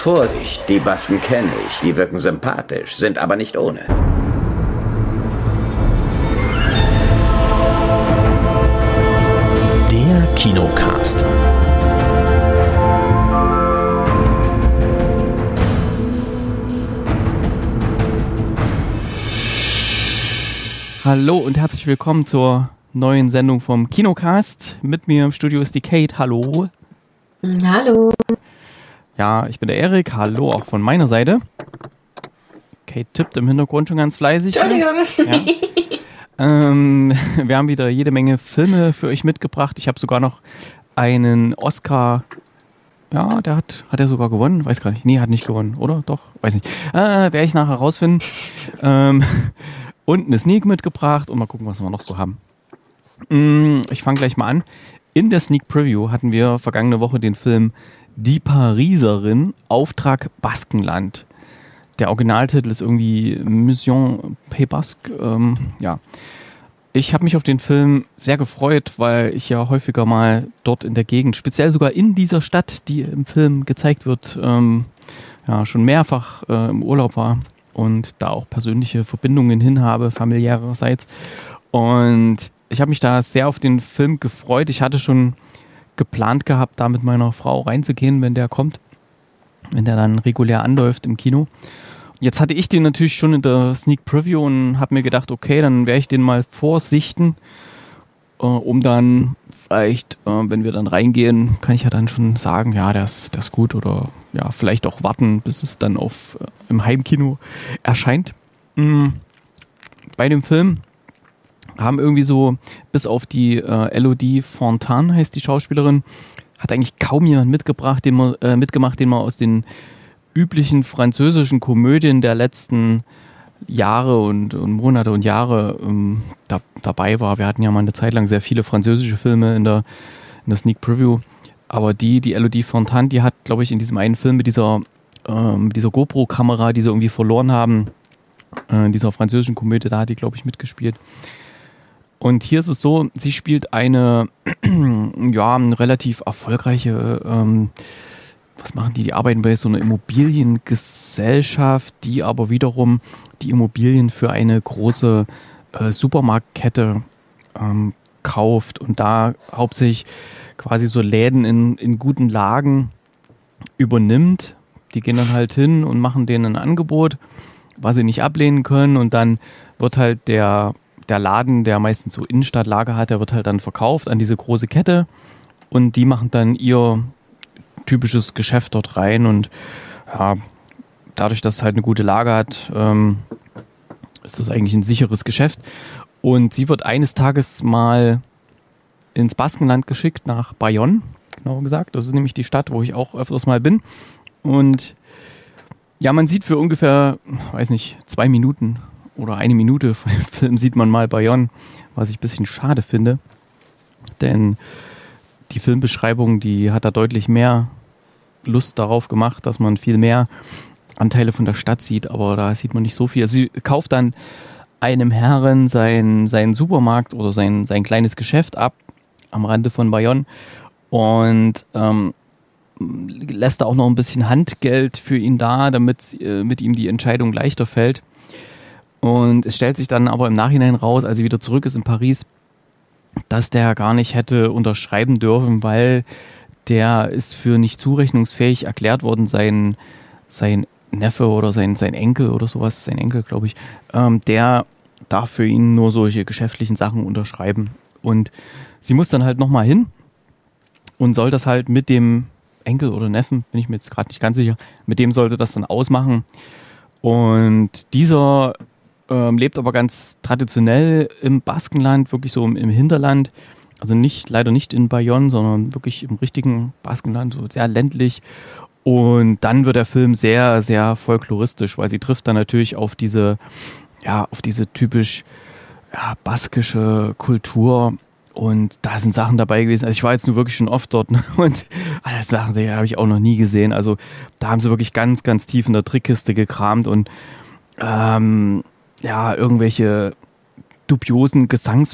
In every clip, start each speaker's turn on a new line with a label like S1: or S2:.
S1: Vorsicht, die Basken kenne ich. Die wirken sympathisch, sind aber nicht ohne.
S2: Der Kinocast.
S3: Hallo und herzlich willkommen zur neuen Sendung vom Kinocast. Mit mir im Studio ist die Kate. Hallo.
S4: Hallo.
S3: Ja, ich bin der Erik. Hallo auch von meiner Seite. Kate tippt im Hintergrund schon ganz fleißig.
S4: Entschuldigung.
S3: Ja. Wir haben wieder jede Menge Filme für euch mitgebracht. Ich habe sogar noch einen Oscar. Ja, hat er sogar gewonnen? Weiß gar nicht. Nee, hat nicht gewonnen, oder? Doch, weiß nicht. Werde ich nachher rausfinden. Und eine Sneak mitgebracht und mal gucken, was wir noch so haben. Ich fange gleich mal an. In der Sneak Preview hatten wir vergangene Woche den Film Die Pariserin, Auftrag Baskenland. Der Originaltitel ist irgendwie Mission Pays Basque. Ja. Ich habe mich auf den Film sehr gefreut, weil ich ja häufiger mal dort in der Gegend, speziell sogar in dieser Stadt, die im Film gezeigt wird, schon mehrfach im Urlaub war und da auch persönliche Verbindungen hin habe, familiärerseits. Und ich habe mich da sehr auf den Film gefreut. Ich hatte schon geplant gehabt, da mit meiner Frau reinzugehen, wenn der kommt, wenn der dann regulär anläuft im Kino. Jetzt hatte ich den natürlich schon in der Sneak Preview und habe mir gedacht, okay, dann werde ich den mal vorsichten, um dann vielleicht, wenn wir dann reingehen, kann ich ja dann schon sagen, ja, der ist gut oder ja, vielleicht auch warten, bis es dann im Heimkino erscheint. Bei dem Film haben irgendwie so, bis auf die Elodie Fontaine heißt die Schauspielerin, hat eigentlich kaum jemand mitgemacht, den man aus den üblichen französischen Komödien der letzten Jahre und Monate und Jahre dabei war. Wir hatten ja mal eine Zeit lang sehr viele französische Filme in der Sneak Preview, aber die Elodie Fontaine, die hat, glaube ich, in diesem einen Film mit dieser GoPro-Kamera, die sie irgendwie verloren haben, in dieser französischen Komödie, da hat die, glaube ich, mitgespielt. Und hier ist es so, sie spielt eine relativ erfolgreiche, was machen die? Die arbeiten bei so einer Immobiliengesellschaft, die aber wiederum die Immobilien für eine große Supermarktkette kauft und da hauptsächlich quasi so Läden in guten Lagen übernimmt. Die gehen dann halt hin und machen denen ein Angebot, was sie nicht ablehnen können, und dann wird halt der Laden, der meistens so Innenstadtlager hat, der wird halt dann verkauft an diese große Kette und die machen dann ihr typisches Geschäft dort rein und ja, dadurch, dass es halt eine gute Lage hat, ist das eigentlich ein sicheres Geschäft. Und sie wird eines Tages mal ins Baskenland geschickt, nach Bayonne, genauer gesagt. Das ist nämlich die Stadt, wo ich auch öfters mal bin. Und ja, man sieht für ungefähr, 2 Minuten oder 1 Minute von dem Film sieht man mal Bayonne, was ich ein bisschen schade finde. Denn die Filmbeschreibung, die hat da deutlich mehr Lust darauf gemacht, dass man viel mehr Anteile von der Stadt sieht, aber da sieht man nicht so viel. Also sie kauft dann einem Herren seinen Supermarkt oder sein kleines Geschäft ab am Rande von Bayonne und lässt da auch noch ein bisschen Handgeld für ihn da, damit mit ihm die Entscheidung leichter fällt. Und es stellt sich dann aber im Nachhinein raus, als sie wieder zurück ist in Paris, dass der gar nicht hätte unterschreiben dürfen, weil der ist für nicht zurechnungsfähig erklärt worden, sein Neffe oder sein Enkel oder sowas, sein Enkel, glaube ich, der darf für ihn nur solche geschäftlichen Sachen unterschreiben. Und sie muss dann halt nochmal hin und soll das halt mit dem Enkel oder Neffen, bin ich mir jetzt gerade nicht ganz sicher, mit dem soll sie das dann ausmachen. Und dieser lebt aber ganz traditionell im Baskenland, wirklich so im Hinterland. Also leider nicht in Bayonne, sondern wirklich im richtigen Baskenland, so sehr ländlich. Und dann wird der Film sehr, sehr folkloristisch, weil sie trifft dann natürlich auf diese typisch baskische Kultur. Und da sind Sachen dabei gewesen. Also ich war jetzt nur wirklich schon oft dort, ne? Und alle Sachen, die habe ich auch noch nie gesehen. Also da haben sie wirklich ganz, ganz tief in der Trickkiste gekramt und irgendwelche dubiosen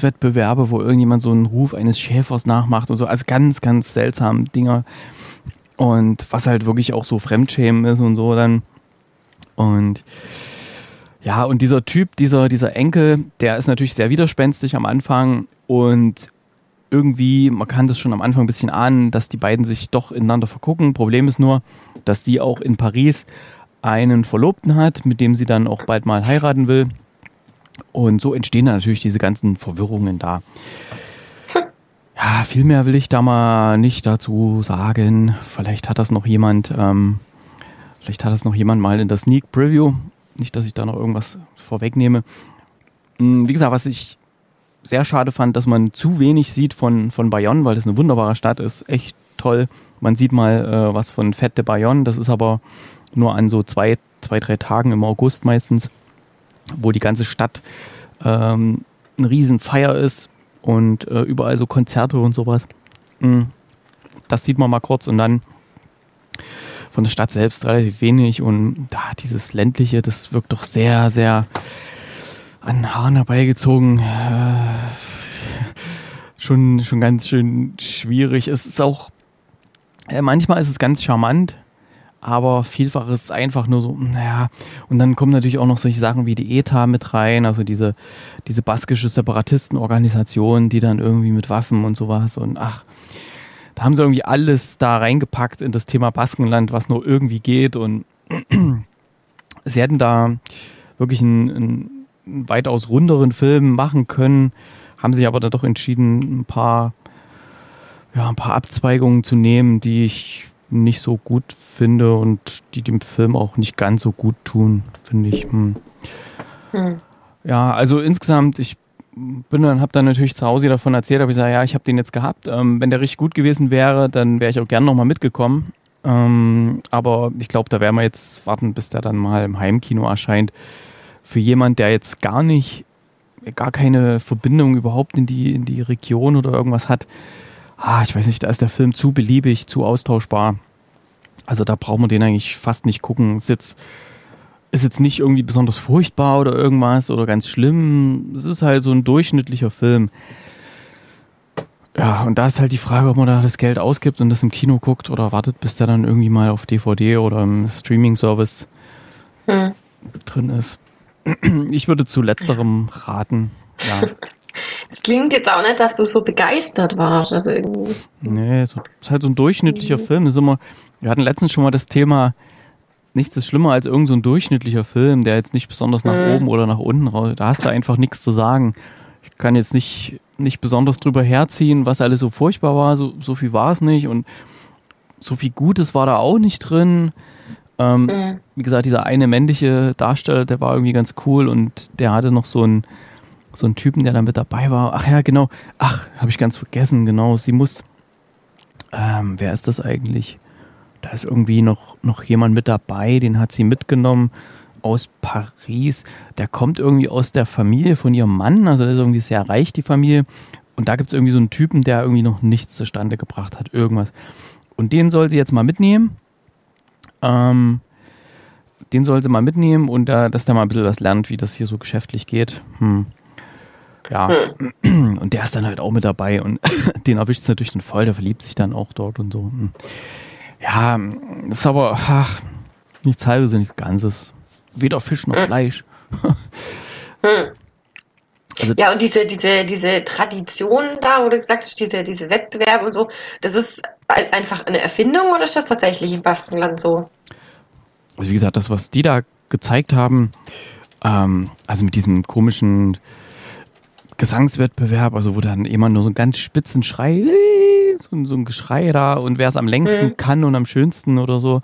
S3: Gesangswettbewerbe, wo irgendjemand so einen Ruf eines Schäfers nachmacht und so. Also ganz, ganz seltsame Dinger. Und was halt wirklich auch so Fremdschämen ist und so dann. Und ja, und dieser Typ, dieser Enkel, der ist natürlich sehr widerspenstig am Anfang und irgendwie, man kann das schon am Anfang ein bisschen ahnen, dass die beiden sich doch ineinander vergucken. Problem ist nur, dass sie auch in Paris einen Verlobten hat, mit dem sie dann auch bald mal heiraten will. Und so entstehen dann natürlich diese ganzen Verwirrungen da. Ja, viel mehr will ich da mal nicht dazu sagen. Vielleicht hat das noch jemand mal in der Sneak Preview. Nicht, dass ich da noch irgendwas vorwegnehme. Wie gesagt, was ich sehr schade fand, dass man zu wenig sieht von Bayonne, weil das eine wunderbare Stadt ist. Echt toll. Man sieht mal was von Fête de Bayonne. Das ist aber nur an so 2-3 Tagen im August meistens, wo die ganze Stadt eine riesen Feier ist und überall so Konzerte und sowas. Das sieht man mal kurz und dann von der Stadt selbst relativ wenig und dieses ländliche, das wirkt doch sehr, sehr an den Haaren herbeigezogen. Schon ganz schön schwierig. Es ist auch, manchmal ist es ganz charmant, aber vielfach ist es einfach nur so, naja, und dann kommen natürlich auch noch solche Sachen wie die ETA mit rein, also diese baskische Separatistenorganisation, die dann irgendwie mit Waffen und sowas und da haben sie irgendwie alles da reingepackt in das Thema Baskenland, was nur irgendwie geht und sie hätten da wirklich einen weitaus runderen Film machen können, haben sich aber dann doch entschieden, ein paar Abzweigungen zu nehmen, die ich nicht so gut finde und die dem Film auch nicht ganz so gut tun, finde ich. Ja, also insgesamt, ich habe dann natürlich zu Hause davon erzählt, habe ich gesagt, ja, ich habe den jetzt gehabt. Wenn der richtig gut gewesen wäre, dann wäre ich auch gerne nochmal mitgekommen. Aber ich glaube, da werden wir jetzt warten, bis der dann mal im Heimkino erscheint. Für jemand, der jetzt gar keine Verbindung überhaupt in die Region oder irgendwas hat, ich weiß nicht, da ist der Film zu beliebig, zu austauschbar. Also da braucht man den eigentlich fast nicht gucken. Ist jetzt nicht irgendwie besonders furchtbar oder irgendwas oder ganz schlimm. Es ist halt so ein durchschnittlicher Film. Ja, und da ist halt die Frage, ob man da das Geld ausgibt und das im Kino guckt oder wartet, bis der dann irgendwie mal auf DVD oder im Streaming-Service drin ist. Ich würde zu letzterem raten, ja.
S4: Es klingt jetzt auch nicht, dass du so begeistert warst. Also irgendwie.
S3: Nee, ist halt so ein durchschnittlicher Film. Wir hatten letztens schon mal das Thema, nichts ist schlimmer als irgend so ein durchschnittlicher Film, der jetzt nicht besonders nach oben oder nach unten raus. Da hast du einfach nichts zu sagen. Ich kann jetzt nicht besonders drüber herziehen, was alles so furchtbar war. So viel war es nicht und so viel Gutes war da auch nicht drin. Wie gesagt, dieser eine männliche Darsteller, der war irgendwie ganz cool und der hatte noch so einen Typen, der da mit dabei war. Ach ja, genau. Habe ich ganz vergessen, genau. Sie muss, wer ist das eigentlich? Da ist irgendwie noch jemand mit dabei, den hat sie mitgenommen aus Paris. Der kommt irgendwie aus der Familie von ihrem Mann, also der ist irgendwie sehr reich, die Familie. Und da gibt es irgendwie so einen Typen, der irgendwie noch nichts zustande gebracht hat, irgendwas. Und den soll sie jetzt mal mitnehmen. Und dass der mal ein bisschen was lernt, wie das hier so geschäftlich geht. Ja, und der ist dann halt auch mit dabei und den erwischt es natürlich dann voll, der verliebt sich dann auch dort und so. Ja, ist aber nichts Halbes und nichts Ganzes. Weder Fisch noch Fleisch.
S4: Also, ja, und diese Tradition da, wo du gesagt hast, diese Wettbewerbe und so, das ist einfach eine Erfindung oder ist das tatsächlich im Baskenland so?
S3: Also wie gesagt, das, was die da gezeigt haben, also mit diesem komischen Gesangswettbewerb, also wo dann jemand nur so einen ganz spitzen Schrei, so ein Geschrei da und wer es am längsten kann und am schönsten oder so,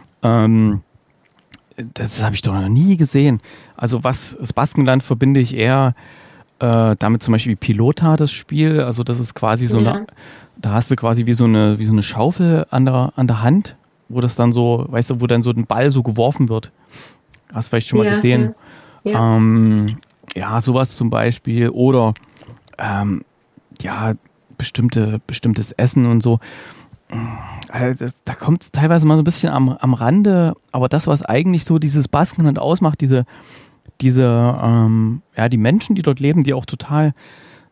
S3: das habe ich doch noch nie gesehen. Also das Baskenland verbinde ich eher damit zum Beispiel Pilota, das Spiel, also das ist quasi so eine, da hast du quasi wie so eine Schaufel an der Hand, wo das dann so, weißt du, wo dann so ein Ball so geworfen wird. Hast du vielleicht schon mal gesehen. Ja. Ja, sowas zum Beispiel. Oder bestimmtes Essen und so. Da kommt es teilweise mal so ein bisschen am Rande, aber das, was eigentlich so dieses Baskenland ausmacht, die Menschen, die dort leben, die auch total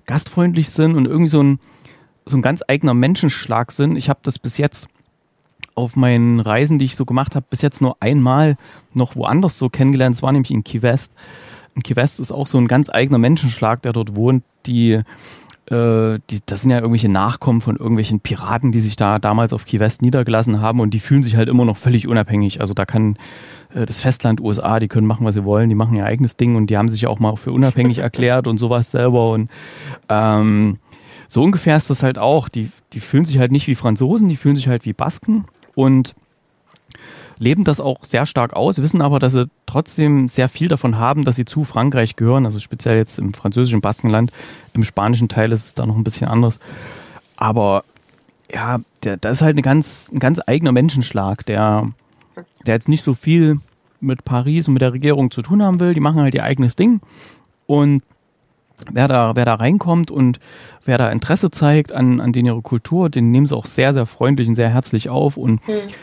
S3: gastfreundlich sind und irgendwie so ein ganz eigener Menschenschlag sind. Ich habe das bis jetzt auf meinen Reisen, die ich so gemacht habe, bis jetzt nur einmal noch woanders so kennengelernt. Das war nämlich in Key West. In Key West ist auch so ein ganz eigener Menschenschlag, der dort wohnt. Das sind ja irgendwelche Nachkommen von irgendwelchen Piraten, die sich da damals auf Key West niedergelassen haben und die fühlen sich halt immer noch völlig unabhängig. Also da kann das Festland USA, die können machen, was sie wollen, die machen ihr eigenes Ding und die haben sich ja auch mal für unabhängig erklärt und sowas selber und so ungefähr ist das halt auch. Die fühlen sich halt nicht wie Franzosen, die fühlen sich halt wie Basken und leben das auch sehr stark aus, wissen aber, dass sie trotzdem sehr viel davon haben, dass sie zu Frankreich gehören, also speziell jetzt im französischen Baskenland. Im spanischen Teil ist es da noch ein bisschen anders. Aber ja, da ist halt ein ganz eigener Menschenschlag, der jetzt nicht so viel mit Paris und mit der Regierung zu tun haben will. Die machen halt ihr eigenes Ding und wer da reinkommt und wer da Interesse zeigt an denen ihre Kultur, den nehmen sie auch sehr, sehr freundlich und sehr herzlich auf und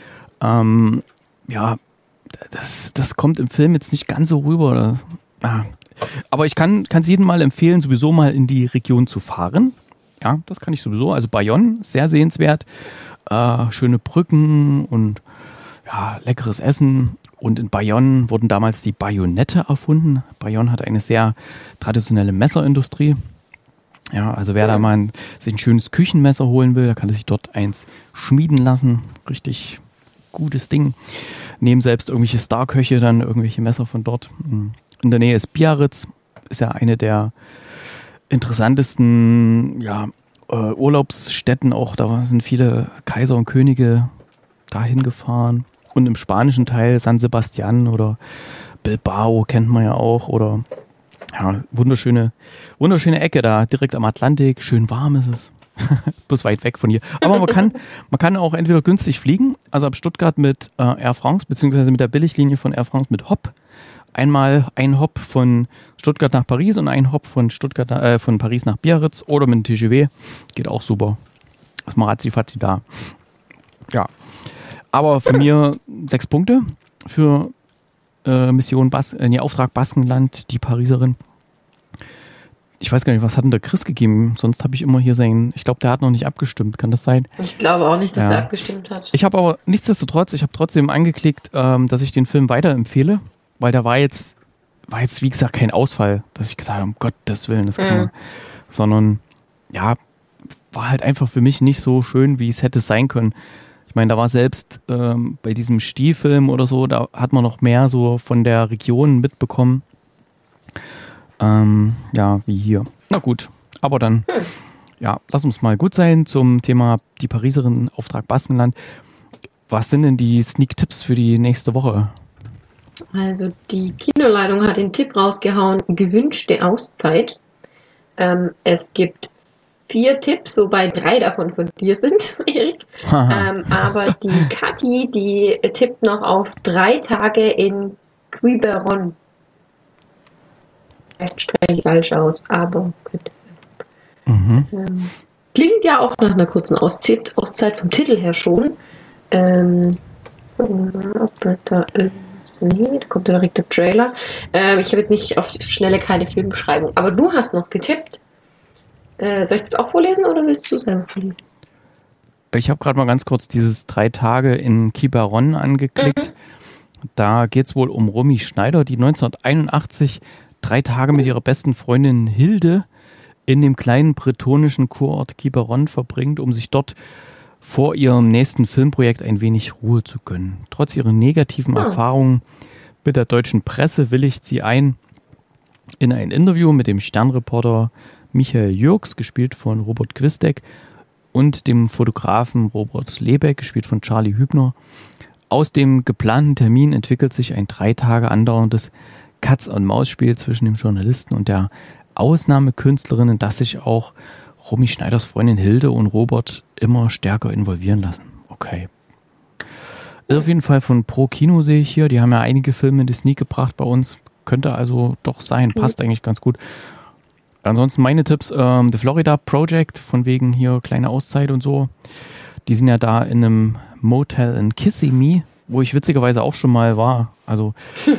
S3: ja, das kommt im Film jetzt nicht ganz so rüber. Aber ich kann es jedem mal empfehlen, sowieso mal in die Region zu fahren. Ja, das kann ich sowieso. Also Bayonne, sehr sehenswert. Schöne Brücken und ja, leckeres Essen. Und in Bayonne wurden damals die Bajonette erfunden. Bayonne hat eine sehr traditionelle Messerindustrie. Ja, also wer da mal sich ein schönes Küchenmesser holen will, der kann sich dort eins schmieden lassen. Richtig gutes Ding. Nehmen selbst irgendwelche Starköche dann irgendwelche Messer von dort. In der Nähe ist Biarritz, ist ja eine der interessantesten Urlaubsstätten auch. Da sind viele Kaiser und Könige dahin gefahren. Und im spanischen Teil San Sebastian oder Bilbao kennt man ja auch. Oder ja, wunderschöne Ecke da, direkt am Atlantik. Schön warm ist es. Bloß weit weg von hier. Aber man kann auch entweder günstig fliegen, also ab Stuttgart mit Air France, beziehungsweise mit der Billiglinie von Air France mit Hop. Einmal ein Hop von Stuttgart nach Paris und ein Hop von von Paris nach Biarritz oder mit dem TGV. Geht auch super. Das Marazzi-Fatti da. Ja. Aber für mir 6 Punkte für Auftrag Baskenland, die Pariserin. Ich weiß gar nicht, was hat denn der Chris gegeben? Sonst habe ich immer hier ich glaube, der hat noch nicht abgestimmt. Kann das sein?
S4: Ich glaube auch nicht, dass der abgestimmt hat.
S3: Ich habe aber nichtsdestotrotz, trotzdem angeklickt, dass ich den Film weiterempfehle, weil der war jetzt, wie gesagt, kein Ausfall, dass ich gesagt habe, um Gottes Willen, das kann man. Sondern, ja, war halt einfach für mich nicht so schön, wie es hätte sein können. Ich meine, da war selbst bei diesem Stiefilm oder so, da hat man noch mehr so von der Region mitbekommen. Wie hier. Na gut, aber dann, lass uns mal gut sein zum Thema die Pariserin, Auftrag Baskenland. Was sind denn die Sneak-Tipps für die nächste Woche?
S4: Also die Kinoleitung hat den Tipp rausgehauen, gewünschte Auszeit. Es gibt 4 Tipps, wobei 3 davon von dir sind, Erik. Aber die Kathi, die tippt noch auf 3 Tage in Quiberon. Vielleicht spreche ich falsch aus, aber könnte sein. Klingt ja auch nach einer kurzen Auszeit vom Titel her schon. Da kommt ja direkt der Trailer. Ich habe jetzt nicht auf die Schnelle keine Filmbeschreibung, aber du hast noch getippt. Soll ich das auch vorlesen oder willst du selber vorlesen?
S3: Ich habe gerade mal ganz kurz dieses 3 Tage in Quiberon angeklickt. Da geht es wohl um Romy Schneider, die 1981 3 Tage mit ihrer besten Freundin Hilde in dem kleinen bretonischen Kurort Quiberon verbringt, um sich dort vor ihrem nächsten Filmprojekt ein wenig Ruhe zu gönnen. Trotz ihrer negativen Erfahrungen mit der deutschen Presse willigt sie ein in ein Interview mit dem Sternreporter Michael Jürgs, gespielt von Robert Quistek, und dem Fotografen Robert Lebeck, gespielt von Charlie Hübner. Aus dem geplanten Termin entwickelt sich ein 3 Tage andauerndes Katz-und-Maus-Spiel zwischen dem Journalisten und der Ausnahmekünstlerin, in das sich auch Romy Schneiders Freundin Hilde und Robert immer stärker involvieren lassen. Okay. Auf jeden Fall von Pro Kino sehe ich hier. Die haben ja einige Filme in die Sneak gebracht bei uns. Könnte also doch sein. Passt eigentlich ganz gut. Ansonsten meine Tipps. The Florida Project, von wegen hier kleine Auszeit und so. Die sind ja da in einem Motel in Kissimmee, wo ich witzigerweise auch schon mal war. Also,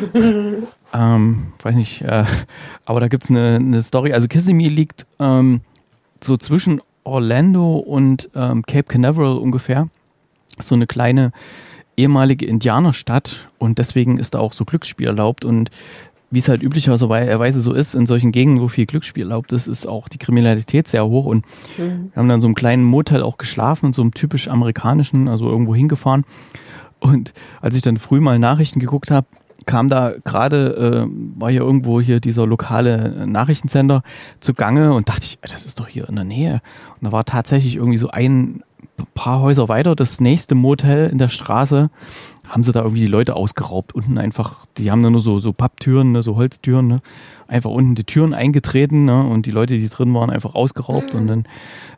S3: weiß nicht, aber da gibt's eine Story. Also Kissimmee liegt so zwischen Orlando und Cape Canaveral ungefähr. so eine kleine ehemalige Indianerstadt und deswegen ist da auch so Glücksspiel erlaubt und wie es halt üblicherweise so ist, in solchen Gegenden, wo viel Glücksspiel erlaubt ist, ist auch die Kriminalität sehr hoch und wir haben dann so einem kleinen Motel auch geschlafen, in so einem typisch amerikanischen, also irgendwo hingefahren und als ich dann früh mal Nachrichten geguckt habe, kam da gerade, war hier irgendwo hier dieser lokale Nachrichtensender zugange und dachte ich, das ist doch hier in der Nähe und da war tatsächlich irgendwie so ein paar Häuser weiter, das nächste Motel in der Straße, haben sie da irgendwie die Leute ausgeraubt. Unten einfach, die haben da nur so Papptüren, ne, so Holztüren, ne, einfach unten die Türen eingetreten, ne, und die Leute, die drin waren, einfach ausgeraubt und dann,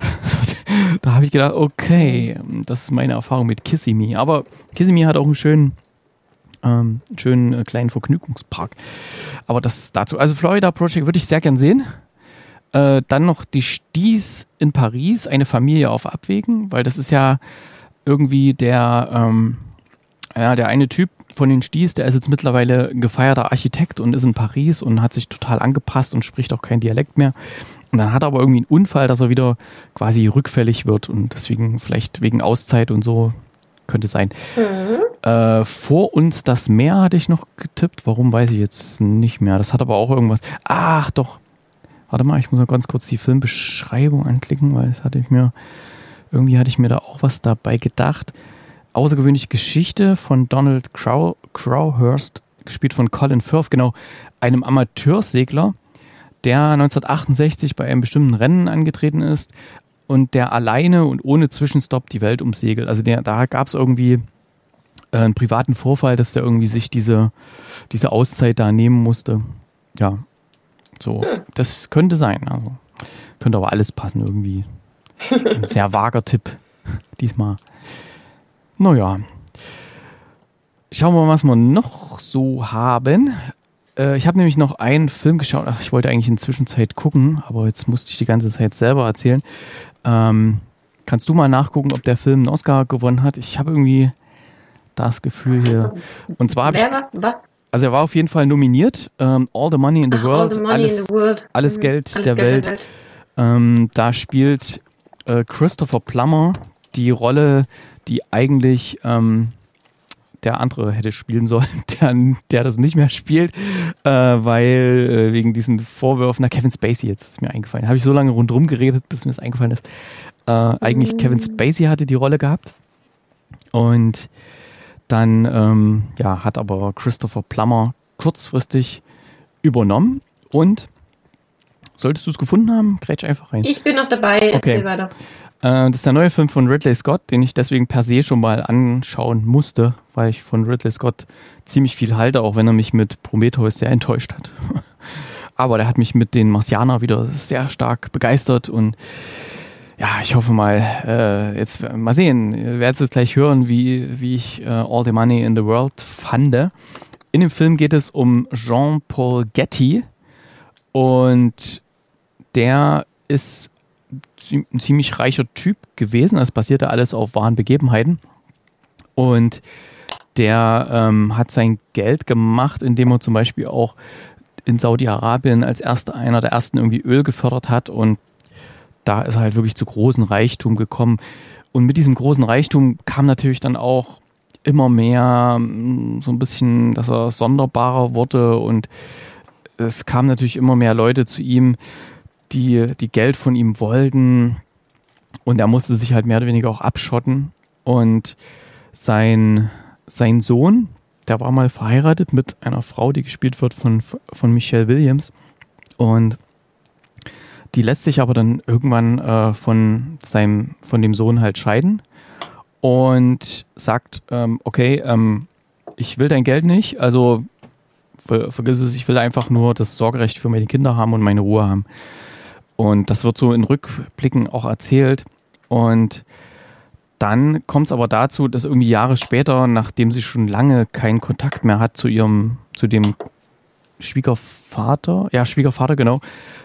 S3: da habe ich gedacht, okay, das ist meine Erfahrung mit Kissimmee. Aber Kissimmee hat auch einen schönen kleinen Vergnügungspark. Aber das dazu, also Florida Project würde ich sehr gern sehen. Dann noch die Sties in Paris, eine Familie auf Abwägen, weil das ist ja irgendwie der eine Typ von den Sties, der ist jetzt mittlerweile ein gefeierter Architekt und ist in Paris und hat sich total angepasst und spricht auch kein Dialekt mehr. Und dann hat er aber irgendwie einen Unfall, dass er wieder quasi rückfällig wird und deswegen vielleicht wegen Auszeit und so könnte sein. Vor uns das Meer hatte ich noch getippt. Warum, weiß ich jetzt nicht mehr. Das hat aber auch irgendwas. Ach doch. Warte mal, ich muss noch ganz kurz die Filmbeschreibung anklicken, weil hatte ich mir da auch was dabei gedacht. Außergewöhnliche Geschichte von Donald Crowhurst, gespielt von Colin Firth, genau, einem Amateursegler, der 1968 bei einem bestimmten Rennen angetreten ist und der alleine und ohne Zwischenstopp die Welt umsegelt. Also da gab es irgendwie einen privaten Vorfall, dass der irgendwie sich diese Auszeit da nehmen musste. Ja, so, das könnte sein. Also könnte aber alles passen irgendwie. Ein sehr vager Tipp diesmal. Naja. Schauen wir mal, was wir noch so haben. Ich habe nämlich noch einen Film geschaut. Ach, ich wollte eigentlich in der Zwischenzeit gucken, aber jetzt musste ich die ganze Zeit selber erzählen. Kannst du mal nachgucken, ob der Film einen Oscar gewonnen hat? Ich habe irgendwie das Gefühl hier. Und zwar habe ich... Also er war auf jeden Fall nominiert. All the Money in the World. Alles Geld der Welt. Da spielt Christopher Plummer die Rolle, die eigentlich der andere hätte spielen sollen, der das nicht mehr spielt, weil wegen diesen Vorwürfen, Kevin Spacey, jetzt ist mir eingefallen. Habe ich so lange rundherum geredet, bis mir das eingefallen ist. Eigentlich Kevin Spacey hatte die Rolle gehabt und dann hat aber Christopher Plummer kurzfristig übernommen und solltest du es gefunden haben, grätsch einfach rein.
S4: Ich bin noch dabei, erzähl weiter.
S3: Das ist der neue Film von Ridley Scott, den ich deswegen per se schon mal anschauen musste, weil ich von Ridley Scott ziemlich viel halte, auch wenn er mich mit Prometheus sehr enttäuscht hat. Aber der hat mich mit den Marsianer wieder sehr stark begeistert und ja, ich hoffe mal, jetzt mal sehen, ihr werdet jetzt gleich hören, wie ich All the Money in the World fand. In dem Film geht es um Jean-Paul Getty und der ist ein ziemlich reicher Typ gewesen. Das basierte alles auf wahren Begebenheiten. Und der hat sein Geld gemacht, indem er zum Beispiel auch in Saudi-Arabien als einer der ersten irgendwie Öl gefördert hat. Und da ist er halt wirklich zu großem Reichtum gekommen. Und mit diesem großen Reichtum kam natürlich dann auch immer mehr so ein bisschen, dass er sonderbarer wurde. Und es kamen natürlich immer mehr Leute zu ihm, die Geld von ihm wollten und er musste sich halt mehr oder weniger auch abschotten und sein Sohn, der war mal verheiratet mit einer Frau, die gespielt wird von Michelle Williams und die lässt sich aber dann irgendwann von dem Sohn halt scheiden und sagt, ich will dein Geld nicht, also vergiss es, ich will einfach nur das Sorgerecht für meine Kinder haben und meine Ruhe haben. Und das wird so in Rückblicken auch erzählt. Und dann kommt es aber dazu, dass irgendwie Jahre später, nachdem sie schon lange keinen Kontakt mehr hat zu dem Schwiegervater, genau,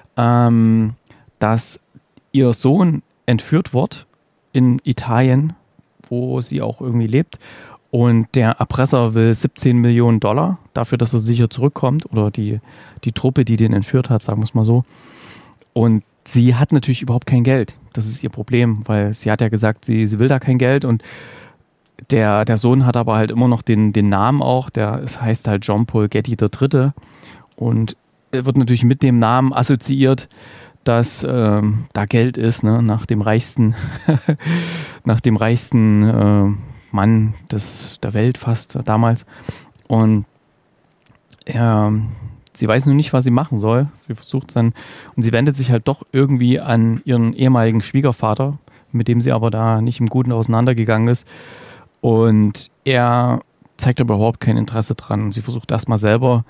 S3: dass ihr Sohn entführt wird in Italien, wo sie auch irgendwie lebt. Und der Erpresser will $17 Millionen dafür, dass er sicher zurückkommt. Oder die Truppe, die den entführt hat, sagen wir es mal so. Und sie hat natürlich überhaupt kein Geld. Das ist ihr Problem, weil sie hat ja gesagt, sie will da kein Geld und Der Sohn hat aber halt immer noch den Namen auch, es heißt halt John Paul Getty III. Und er wird natürlich mit dem Namen assoziiert, dass da Geld ist, ne? Nach dem reichsten Mann der Welt fast damals. Und sie weiß nur nicht, was sie machen soll. Sie versucht es dann und sie wendet sich halt doch irgendwie an ihren ehemaligen Schwiegervater, mit dem sie aber da nicht im Guten auseinandergegangen ist. Und er zeigt aber überhaupt kein Interesse dran. Und sie versucht erstmal selber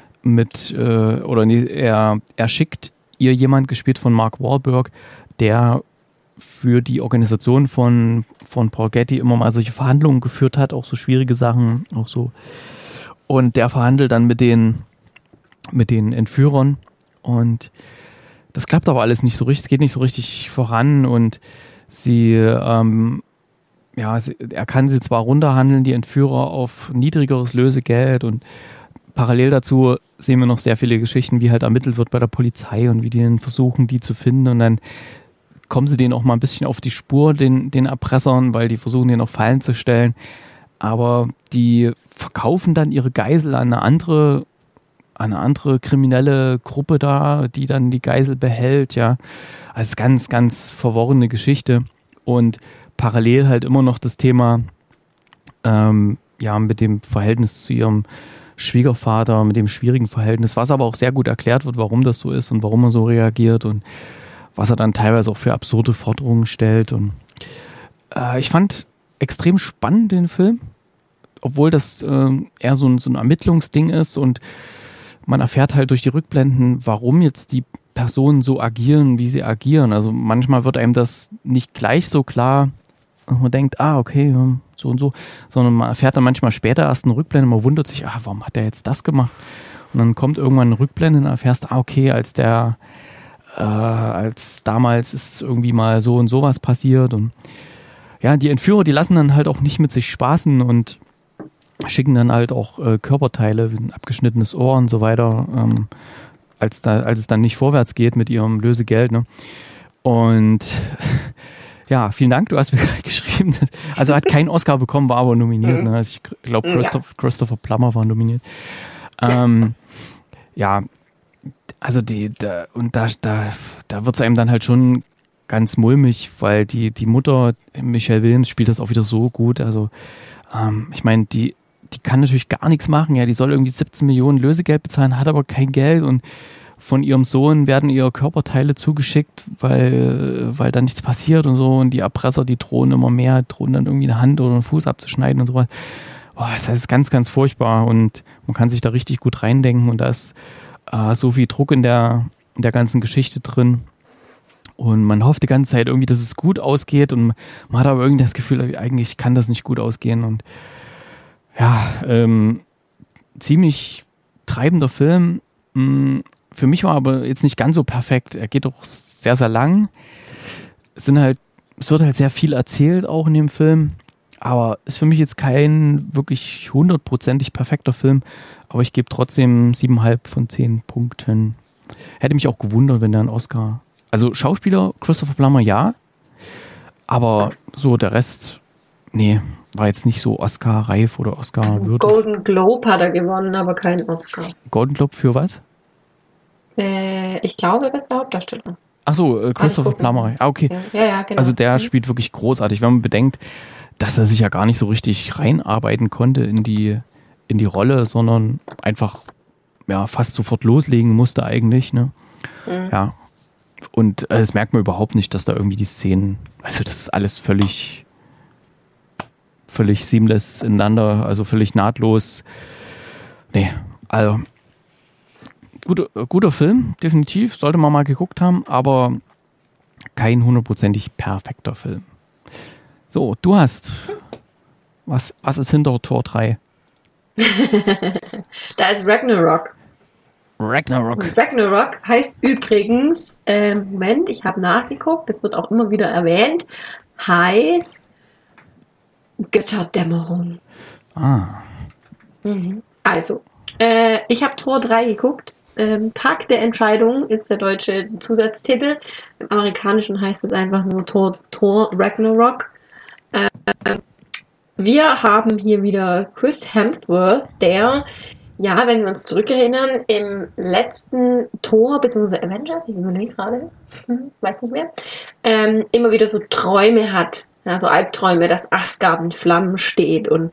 S3: er schickt ihr jemand, gespielt von Mark Wahlberg, der für die Organisation von Paul Getty immer mal solche Verhandlungen geführt hat, auch so schwierige Sachen, auch so. Und der verhandelt dann mit den Entführern und das klappt aber alles nicht so richtig, es geht nicht so richtig voran und er kann sie zwar runterhandeln, die Entführer, auf niedrigeres Lösegeld und parallel dazu sehen wir noch sehr viele Geschichten, wie halt ermittelt wird bei der Polizei und wie die dann versuchen, die zu finden und dann kommen sie denen auch mal ein bisschen auf die Spur, den Erpressern, weil die versuchen, denen auch Fallen zu stellen. Aber die verkaufen dann ihre Geisel an eine andere kriminelle Gruppe da, die dann die Geisel behält, ja. Also ganz, ganz verworrene Geschichte. Und parallel halt immer noch das Thema, mit dem Verhältnis zu ihrem Schwiegervater, mit dem schwierigen Verhältnis, was aber auch sehr gut erklärt wird, warum das so ist und warum er so reagiert und was er dann teilweise auch für absurde Forderungen stellt. Und ich fand extrem spannend den Film, obwohl das eher so ein Ermittlungsding ist und man erfährt halt durch die Rückblenden, warum jetzt die Personen so agieren, wie sie agieren. Also manchmal wird einem das nicht gleich so klar und man denkt, okay, so und so, sondern man erfährt dann manchmal später erst eine Rückblende, man wundert sich, warum hat der jetzt das gemacht? Und dann kommt irgendwann eine Rückblende und erfährst, okay, als damals ist irgendwie mal so und sowas passiert und ja, die Entführer, die lassen dann halt auch nicht mit sich spaßen und schicken dann halt auch Körperteile, wie ein abgeschnittenes Ohr und so weiter, als es dann nicht vorwärts geht mit ihrem Lösegeld, ne? Und ja, vielen Dank, du hast mir gerade geschrieben, also er hat keinen Oscar bekommen, war aber nominiert, ne? Also ich glaube, Christopher Plummer war nominiert. Also da wird es einem dann halt schon ganz mulmig, weil die Mutter, Michelle Williams, spielt das auch wieder so gut. Also ich meine, die kann natürlich gar nichts machen. Ja, die soll irgendwie 17 Millionen Lösegeld bezahlen, hat aber kein Geld und von ihrem Sohn werden ihr Körperteile zugeschickt, weil da nichts passiert und so und die Erpresser, die drohen immer mehr, drohen dann irgendwie eine Hand oder einen Fuß abzuschneiden und sowas. Das ist ganz, ganz furchtbar und man kann sich da richtig gut reindenken und da ist so viel Druck in der ganzen Geschichte drin. Und man hofft die ganze Zeit irgendwie, dass es gut ausgeht und man hat aber irgendwie das Gefühl, eigentlich kann das nicht gut ausgehen. Und ja, ziemlich treibender Film. Für mich war aber jetzt nicht ganz so perfekt. Er geht auch sehr, sehr lang. Es wird halt sehr viel erzählt auch in dem Film. Aber ist für mich jetzt kein wirklich 100%ig perfekter Film. Aber ich gebe trotzdem 7,5 von 10 Punkten. Hätte mich auch gewundert, wenn der einen Oscar... Also Schauspieler, Christopher Plummer, ja. Aber so der Rest, nee, war jetzt nicht so Oscar-reif oder Oscar-würdig.
S4: Golden Globe hat er gewonnen, aber keinen Oscar.
S3: Golden Globe für was?
S4: Ich glaube, bester Hauptdarsteller.
S3: Achso, Christopher Plummer. Okay.
S4: Ja, genau.
S3: Also der spielt wirklich großartig, wenn man bedenkt, dass er sich ja gar nicht so richtig reinarbeiten konnte in die Rolle, sondern einfach fast sofort loslegen musste eigentlich, ne? Mhm. Ja. Und das merkt man überhaupt nicht, dass da irgendwie die Szenen, also das ist alles völlig seamless ineinander, also völlig nahtlos. Nee, also guter Film, definitiv, sollte man mal geguckt haben, aber kein 100%ig perfekter Film. So, du hast, was ist hinter Tor 3?
S4: Da ist Ragnarok. Ragnarok heißt übrigens, Moment, ich habe nachgeguckt, das wird auch immer wieder erwähnt, heißt Götterdämmerung. Also, ich habe Tor 3 geguckt. Tag der Entscheidung ist der deutsche Zusatztitel. Im Amerikanischen heißt es einfach nur Tor Ragnarok. wir haben hier wieder Chris Hemsworth, der, ja, wenn wir uns zurückerinnern, im letzten Thor bzw. Avengers, ich überlege gerade, weiß nicht mehr, immer wieder so Träume hat, ja, so Albträume, dass Asgard in Flammen steht und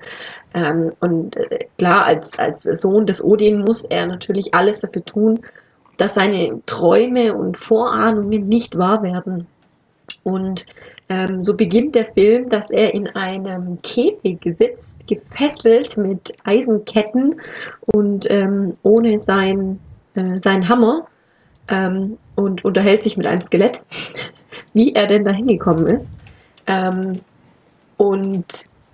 S4: klar, als Sohn des Odin muss er natürlich alles dafür tun, dass seine Träume und Vorahnungen nicht wahr werden. Und so beginnt der Film, dass er in einem Käfig sitzt, gefesselt mit Eisenketten und ohne seinen Hammer und unterhält sich mit einem Skelett, wie er denn da hingekommen ist. Und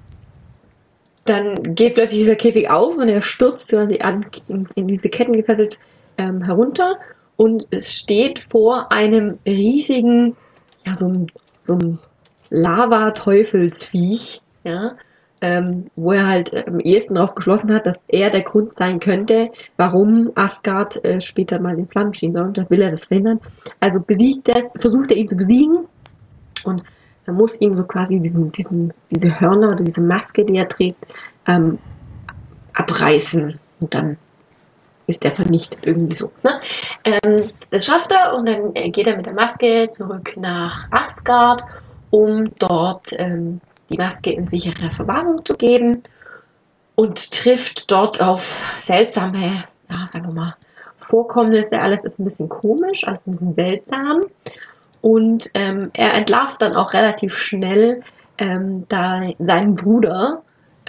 S4: dann geht plötzlich dieser Käfig auf und er stürzt quasi in diese Ketten gefesselt herunter und es steht vor einem riesigen, ja, so ein Lava-Teufelsviech, ja, wo er halt am ehesten darauf geschlossen hat, dass er der Grund sein könnte, warum Asgard später mal in Flammen stehen soll. Und da will er das verhindern. Also versucht er ihn zu besiegen und er muss ihm so quasi diese Hörner oder diese Maske, die er trägt, abreißen. Und dann ist er vernichtet, irgendwie so. Ne? Das schafft er und dann geht er mit der Maske zurück nach Asgard, um dort die Maske in sichere Verwahrung zu geben und trifft dort auf seltsame, ja, sagen wir mal, Vorkommnisse. Alles ist ein bisschen komisch, alles ein bisschen seltsam. Und er entlarvt dann auch relativ schnell seinen Bruder,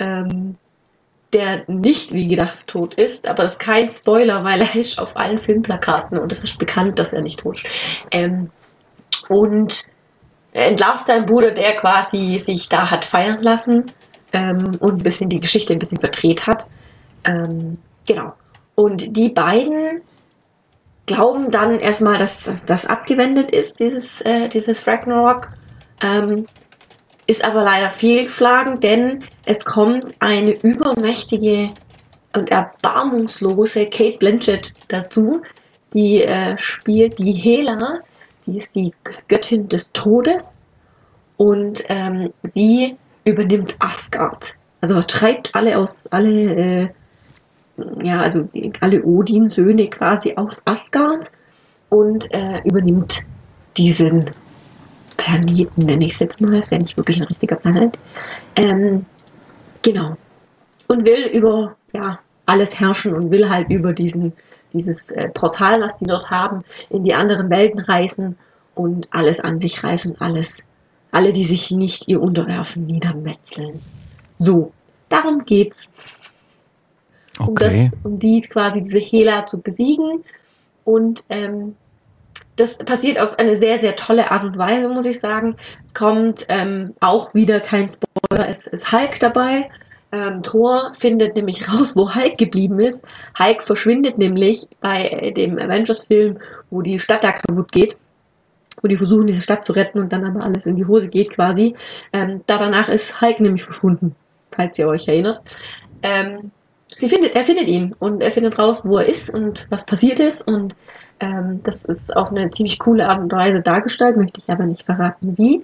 S4: der nicht wie gedacht tot ist, aber das ist kein Spoiler, weil er ist auf allen Filmplakaten und es ist bekannt, dass er nicht tot ist. Und er entlarvt seinen Bruder, der quasi sich da hat feiern lassen und ein bisschen die Geschichte ein bisschen verdreht hat. Genau. Und die beiden glauben dann erstmal, dass das abgewendet ist, dieses Ragnarok. Ist aber leider fehlgeschlagen, denn es kommt eine übermächtige und erbarmungslose Cate Blanchett dazu. Die spielt die Hela, die ist die Göttin des Todes und sie übernimmt Asgard. Also treibt alle Odin-Söhne quasi aus Asgard und übernimmt diesen Planeten, nenne ich es jetzt mal, ist ja nicht wirklich ein richtiger Planet. Genau. Und will über alles herrschen und will halt über dieses Portal, was die dort haben, in die anderen Welten reisen und alles an sich reißen und alle, die sich nicht ihr unterwerfen, niedermetzeln. So, darum geht's.
S3: Okay.
S4: Um diese Hela zu besiegen. Und das passiert auf eine sehr, sehr tolle Art und Weise, muss ich sagen. Es kommt auch wieder kein Spoiler, es ist Hulk dabei. Thor findet nämlich raus, wo Hulk geblieben ist. Hulk verschwindet nämlich bei dem Avengers-Film, wo die Stadt da kaputt geht, wo die versuchen, diese Stadt zu retten und dann aber alles in die Hose geht quasi. Danach ist Hulk nämlich verschwunden, falls ihr euch erinnert. Er findet ihn und er findet raus, wo er ist und was passiert ist und das ist auf eine ziemlich coole Art und Weise dargestellt, möchte ich aber nicht verraten, wie.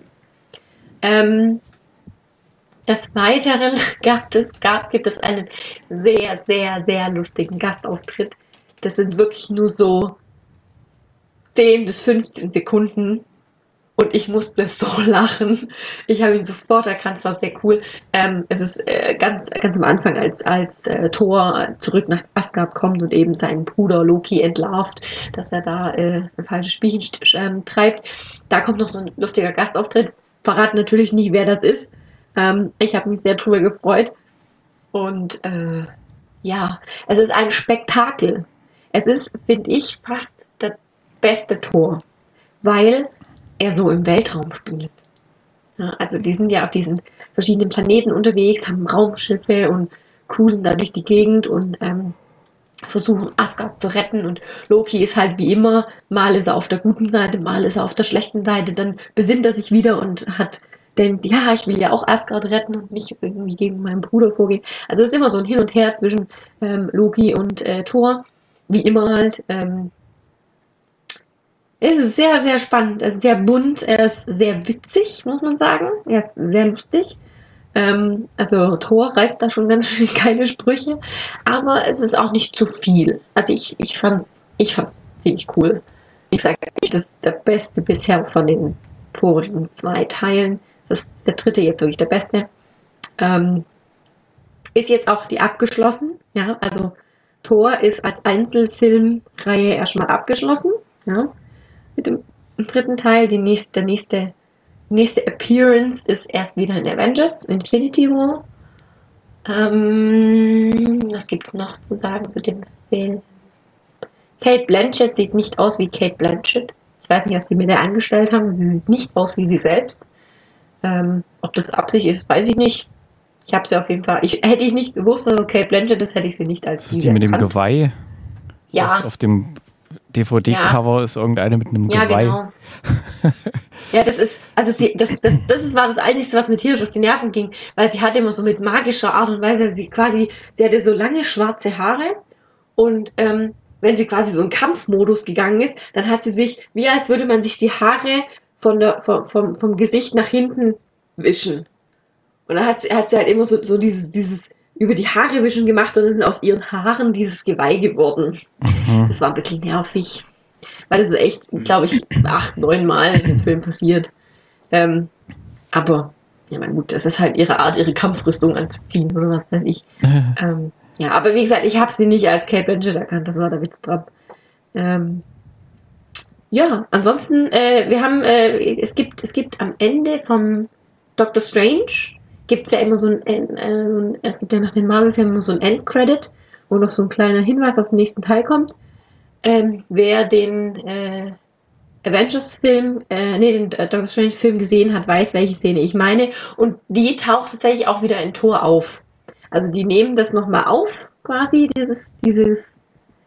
S4: Des Weiteren gibt es einen sehr, sehr, sehr lustigen Gastauftritt. Das sind wirklich nur so 10 bis 15 Sekunden und ich musste so lachen. Ich habe ihn sofort erkannt, es war sehr cool. Es ist ganz am Anfang, als Thor zurück nach Asgard kommt und eben seinen Bruder Loki entlarvt, dass er da ein falsches Spielchen treibt. Da kommt noch so ein lustiger Gastauftritt. Verrate natürlich nicht, wer das ist. Ich habe mich sehr drüber gefreut. Und es ist ein Spektakel. Es ist, finde ich, fast das beste Thor, weil er so im Weltraum spielt. Ja, also die sind ja auf diesen verschiedenen Planeten unterwegs, haben Raumschiffe und cruisen da durch die Gegend und versuchen Asgard zu retten. Und Loki ist halt wie immer, mal ist er auf der guten Seite, mal ist er auf der schlechten Seite, dann besinnt er sich wieder und denkt, ja, ich will ja auch Asgard retten und nicht irgendwie gegen meinen Bruder vorgehen. Also es ist immer so ein Hin und Her zwischen Loki und Thor, wie immer halt. Es ist sehr, sehr spannend, es ist sehr bunt, er ist sehr witzig, muss man sagen. Er ist sehr lustig. Also Thor reißt da schon ganz schön geile Sprüche, aber es ist auch nicht zu viel. Also ich fand's ziemlich cool. Wie gesagt, das ist der beste bisher von den vorigen 2 Teilen. Das ist der 3. jetzt wirklich der beste. Ist jetzt auch die abgeschlossen. Ja, also Thor ist als Einzelfilmreihe erstmal abgeschlossen. Ja, mit dem 3. Teil. Der nächste Appearance ist erst wieder in Avengers, Infinity War. Was gibt's noch zu sagen zu dem Film? Cate Blanchett sieht nicht aus wie Cate Blanchett. Ich weiß nicht, was die mit der angestellt haben. Sie sieht nicht aus wie sie selbst. Ob das Absicht ist, weiß ich nicht. Ich habe sie auf jeden Fall. Hätte ich nicht gewusst, dass es Cate Blanchett ist, hätte ich sie nicht als
S3: das ist die mit dem Geweih?
S4: Ja.
S3: Auf dem DVD-Cover ist irgendeine mit einem Geweih.
S4: Ja, genau. Ja, das ist, also war das Einzige, was mir tierisch auf die Nerven ging, weil sie hatte immer so mit magischer Art und Weise, sie hatte so lange schwarze Haare und wenn sie quasi so in Kampfmodus gegangen ist, dann hat sie sich, wie als würde man sich die Haare vom Gesicht nach hinten wischen. Und dann hat sie halt immer so dieses über die Haare wischen gemacht und dann sind aus ihren Haaren dieses Geweih geworden. Mhm. Das war ein bisschen nervig. Weil das ist echt, glaube ich, 8, 9 Mal im Film passiert. Aber, ja, mein gut, das ist halt ihre Art, ihre Kampfrüstung anzuziehen oder was weiß ich. Ja, aber wie gesagt, ich habe sie nicht als Cate Blanchett erkannt, das war der Witz dran. Ja, ansonsten, wir haben, es gibt am Ende vom Doctor Strange, gibt es ja immer es gibt ja nach den Marvel-Filmen immer so ein Endcredit, wo noch so ein kleiner Hinweis auf den nächsten Teil kommt. Wer den Avengers-Film, den Doctor Strange-Film gesehen hat, weiß, welche Szene ich meine. Und die taucht tatsächlich auch wieder in Thor auf. Also die nehmen das nochmal auf, quasi, dieses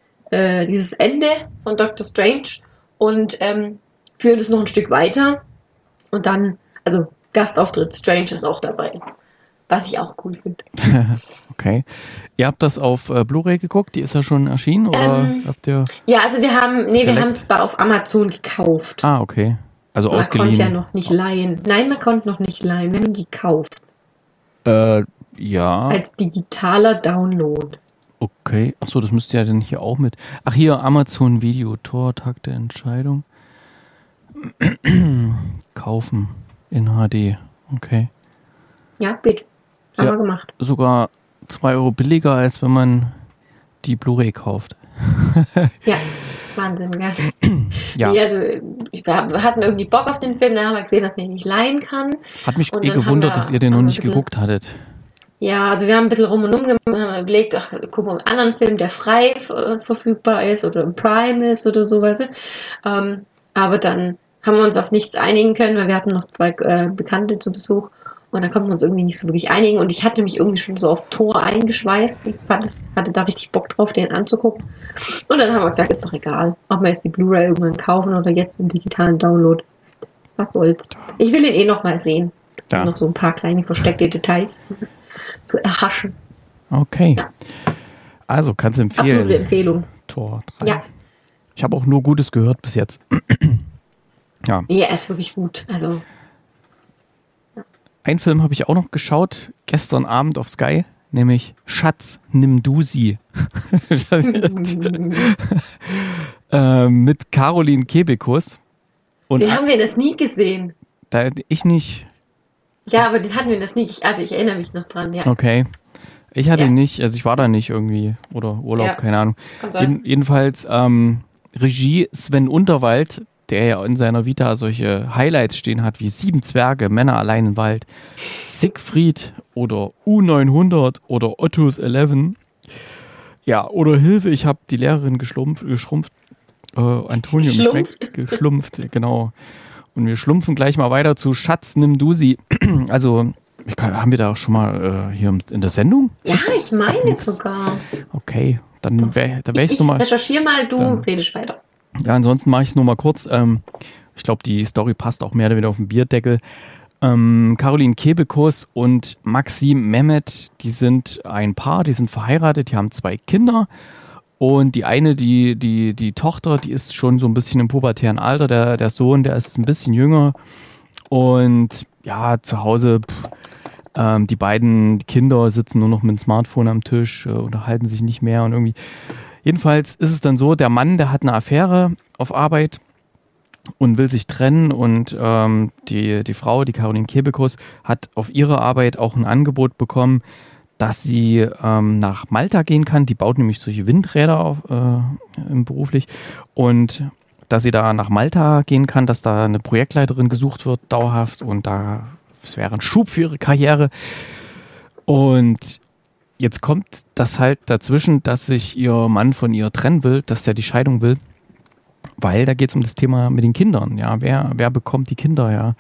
S4: Ende von Doctor Strange und führen es noch ein Stück weiter. Und dann, also Gastauftritt Strange ist auch dabei. Was ich auch cool finde.
S3: Okay. Ihr habt das auf Blu-ray geguckt? Die ist ja schon erschienen? Oder habt ihr? Ja,
S4: also wir haben es auf Amazon gekauft.
S3: Ah, okay. Also ausgeliehen.
S4: Man konnte ja noch nicht leihen. Nein, man konnte noch nicht leihen. Wir haben gekauft.
S3: Ja.
S4: Als digitaler Download.
S3: Okay. Achso, das müsste ja dann hier auch mit. Ach, hier Amazon Video, Tor, Tag der Entscheidung. Kaufen in HD. Okay.
S4: Ja, bitte. Haben wir gemacht.
S3: Sogar 2 Euro billiger, als wenn man die Blu-ray kauft.
S4: Ja, Wahnsinn, gell?
S3: Ja.
S4: Also, wir hatten irgendwie Bock auf den Film, dann haben wir gesehen, dass man ihn nicht leihen kann.
S3: Hat mich gewundert, dass ihr den noch nicht geguckt hattet.
S4: Ja, also wir haben ein bisschen rum und um gemacht, haben überlegt, gucken wir einen anderen Film, der frei verfügbar ist oder im Prime ist oder sowas. Aber dann haben wir uns auf nichts einigen können, weil wir hatten noch 2 Bekannte zu Besuch. Und dann konnten wir uns irgendwie nicht so wirklich einigen. Und ich hatte mich irgendwie schon so auf Thor eingeschweißt. Ich hatte da richtig Bock drauf, den anzugucken. Und dann haben wir gesagt, ist doch egal, ob wir jetzt die Blu-ray irgendwann kaufen oder jetzt den digitalen Download. Was soll's. Ich will ihn noch mal sehen.
S3: Ja.
S4: Noch so ein paar kleine versteckte Details zu erhaschen.
S3: Okay.
S4: Ja.
S3: Also, kannst du empfehlen.
S4: Absolute Empfehlung.
S3: Tor 3.
S4: Ja.
S3: Ich habe auch nur Gutes gehört bis jetzt. Ja.
S4: Ja, er ist wirklich gut. Also.
S3: Einen Film habe ich auch noch geschaut, gestern Abend auf Sky, nämlich Schatz, nimm du sie. Mit Caroline Kebekus. Und
S4: den haben wir das nie gesehen.
S3: Ich nicht.
S4: Ja, aber den hatten wir das nie. Also ich erinnere mich noch dran, ja.
S3: Okay. Ich hatte ihn nicht, also ich war da nicht irgendwie. Oder Urlaub, keine Ahnung. Jedenfalls Regie Sven Unterwald, der ja in seiner Vita solche Highlights stehen hat, wie 7 Zwerge, Männer allein im Wald, Siegfried oder U900 oder Otto's 11. Ja, oder Hilfe, ich habe die Lehrerin geschrumpft. Antonio geschlumpft, genau. Und wir schlumpfen gleich mal weiter zu Schatz, nimm du sie. Also, haben wir da auch schon mal hier in der Sendung?
S4: Ja, ich meine sogar.
S3: Okay, dann wäre ich nochmal.
S4: Recherchiere mal, du redest weiter.
S3: Ja, ansonsten mache ich es nur mal kurz. Ich glaube, die Story passt auch mehr oder weniger auf den Bierdeckel. Caroline Kebekus und Maxim Mehmet, die sind ein Paar, die sind verheiratet, die haben 2 Kinder. Und die eine, die Tochter, die ist schon so ein bisschen im pubertären Alter. Der Sohn, der ist ein bisschen jünger. Und ja, zu Hause Die beiden Kinder sitzen nur noch mit dem Smartphone am Tisch, unterhalten sich nicht mehr und irgendwie. Jedenfalls ist es dann so, der Mann, der hat eine Affäre auf Arbeit und will sich trennen und die Frau, die Caroline Kebekus, hat auf ihre Arbeit auch ein Angebot bekommen, dass sie nach Malta gehen kann. Die baut nämlich solche Windräder beruflich und dass sie da nach Malta gehen kann, dass da eine Projektleiterin gesucht wird, dauerhaft und das wäre ein Schub für ihre Karriere. Und jetzt kommt das halt dazwischen, dass sich ihr Mann von ihr trennen will, dass er die Scheidung will, weil da geht es um das Thema mit den Kindern. Ja, wer bekommt die Kinder, ja?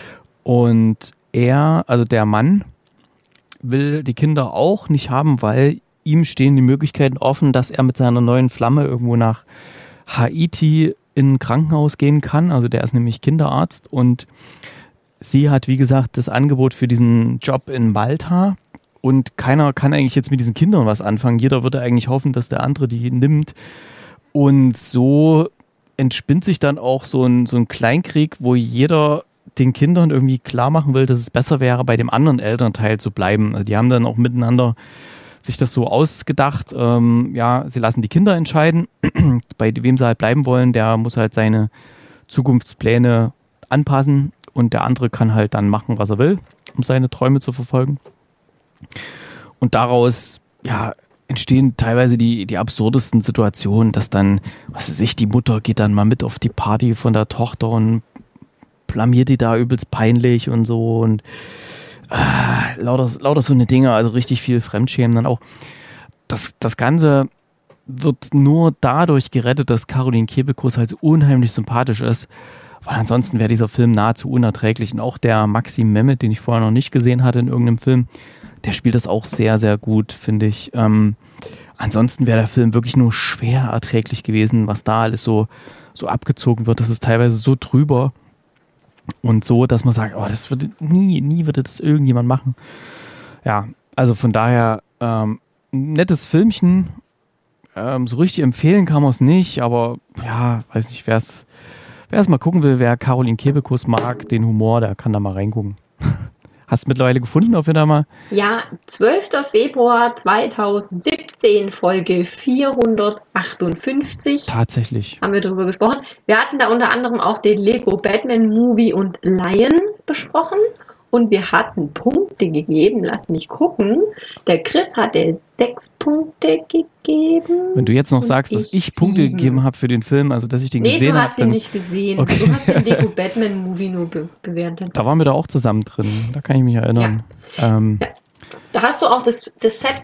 S3: Und also der Mann, will die Kinder auch nicht haben, weil ihm stehen die Möglichkeiten offen, dass er mit seiner neuen Flamme irgendwo nach Haiti in ein Krankenhaus gehen kann. Also der ist nämlich Kinderarzt und sie hat, wie gesagt, das Angebot für diesen Job in Malta und keiner kann eigentlich jetzt mit diesen Kindern was anfangen. Jeder würde eigentlich hoffen, dass der andere die nimmt. Und so entspinnt sich dann auch so ein Kleinkrieg, wo jeder den Kindern irgendwie klar machen will, dass es besser wäre, bei dem anderen Elternteil zu bleiben. Also die haben dann auch miteinander sich das so ausgedacht, sie lassen die Kinder entscheiden, bei wem sie halt bleiben wollen, der muss halt seine Zukunftspläne anpassen und der andere kann halt dann machen, was er will, um seine Träume zu verfolgen. Und daraus, entstehen teilweise die absurdesten Situationen, dass dann, die Mutter geht dann mal mit auf die Party von der Tochter und blamiert die da übelst peinlich und so und lauter so eine Dinge, also richtig viel Fremdschämen dann auch. Das Ganze wird nur dadurch gerettet, dass Caroline Kebekus halt so unheimlich sympathisch ist, weil ansonsten wäre dieser Film nahezu unerträglich. Und auch der Maxim Mehmet, den ich vorher noch nicht gesehen hatte in irgendeinem Film, der spielt das auch sehr, sehr gut, finde ich. Ansonsten wäre der Film wirklich nur schwer erträglich gewesen, was da alles so abgezogen wird. Das ist teilweise so drüber und so, dass man sagt, das würde nie würde das irgendjemand machen. Ja, also von daher nettes Filmchen. So richtig empfehlen kann man es nicht, aber weiß nicht, wer es mal gucken will, wer Caroline Kebekus mag, den Humor, der kann da mal reingucken. Hast du mittlerweile gefunden, ob wir da mal...
S4: Ja, 12. Februar 2017, Folge 458.
S3: Tatsächlich.
S4: Haben wir darüber gesprochen. Wir hatten da unter anderem auch den Lego Batman Movie und Lion besprochen. Und wir hatten Punkte gegeben. Lass mich gucken. Der Chris hatte 6 Punkte gegeben.
S3: Wenn du jetzt noch sagst, dass ich Punkte gegeben habe für den Film, also dass ich den gesehen habe.
S4: Nee, du hast ihn nicht gesehen. Okay. Du hast den Lego Batman Movie nur bewertet.
S3: Da waren wir da auch zusammen drin. Da kann ich mich erinnern. Ja.
S4: Da hast du auch das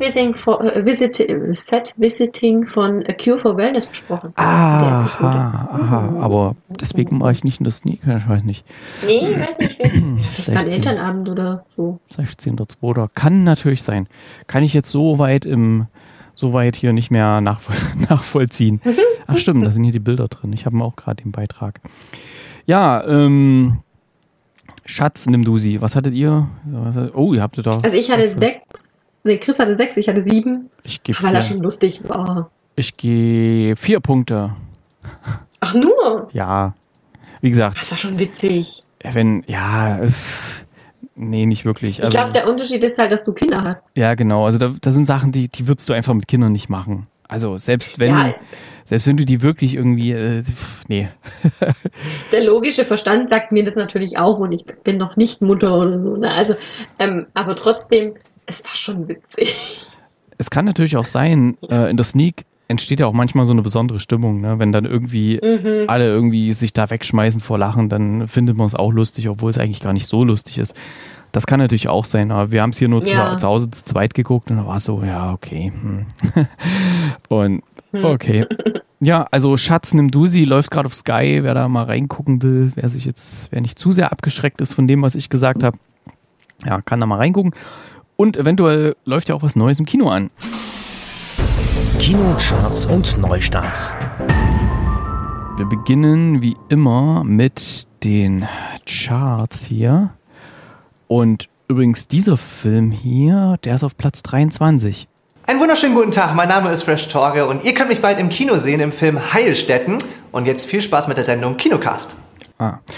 S4: Set-Visiting von A Cure for Wellness besprochen.
S3: Aha. Aber deswegen war ich nicht in der Sneak, ich weiß nicht.
S4: Nee, ich weiß nicht. Das war ein Elternabend oder so.
S3: 16.02. Kann natürlich sein. Kann ich jetzt so weit hier nicht mehr nachvollziehen. Ach stimmt, da sind hier die Bilder drin. Ich habe auch gerade den Beitrag. Ja, Schatz, nimm du sie. Was hattet ihr? Oh, ihr habt da.
S4: Also ich hatte 6. Nee, Chris hatte 6, ich hatte 7.
S3: Ich gebe
S4: Weil er schon lustig war.
S3: Ich gehe 4 Punkte.
S4: Ach nur?
S3: Ja. Wie gesagt.
S4: Das war schon witzig.
S3: Nee, nicht wirklich. Also,
S4: ich glaube, der Unterschied ist halt, dass du Kinder hast.
S3: Ja, genau. Also da sind Sachen, die würdest du einfach mit Kindern nicht machen. Also selbst wenn du die wirklich irgendwie, nee.
S4: Der logische Verstand sagt mir das natürlich auch und ich bin noch nicht Mutter oder so. Ne? Also, aber trotzdem, es war schon witzig.
S3: Es kann natürlich auch sein, in der Sneak entsteht ja auch manchmal so eine besondere Stimmung, ne? Wenn dann irgendwie alle irgendwie sich da wegschmeißen vor Lachen, dann findet man es auch lustig, obwohl es eigentlich gar nicht so lustig ist. Das kann natürlich auch sein, aber wir haben es hier nur zu Hause zu zweit geguckt und da war es so, ja, okay. Und okay. Ja, also Schatz, nimm du sie, läuft gerade auf Sky, wer da mal reingucken will, wer nicht zu sehr abgeschreckt ist von dem, was ich gesagt habe, ja, kann da mal reingucken. Und eventuell läuft ja auch was Neues im Kino an.
S2: Kinocharts und Neustarts.
S3: Wir beginnen wie immer mit den Charts hier. Und übrigens dieser Film hier, der ist auf Platz 23.
S5: Einen wunderschönen guten Tag, mein Name ist Fresh Torge und ihr könnt mich bald im Kino sehen im Film Heilstätten. Und jetzt viel Spaß mit der Sendung Kinocast.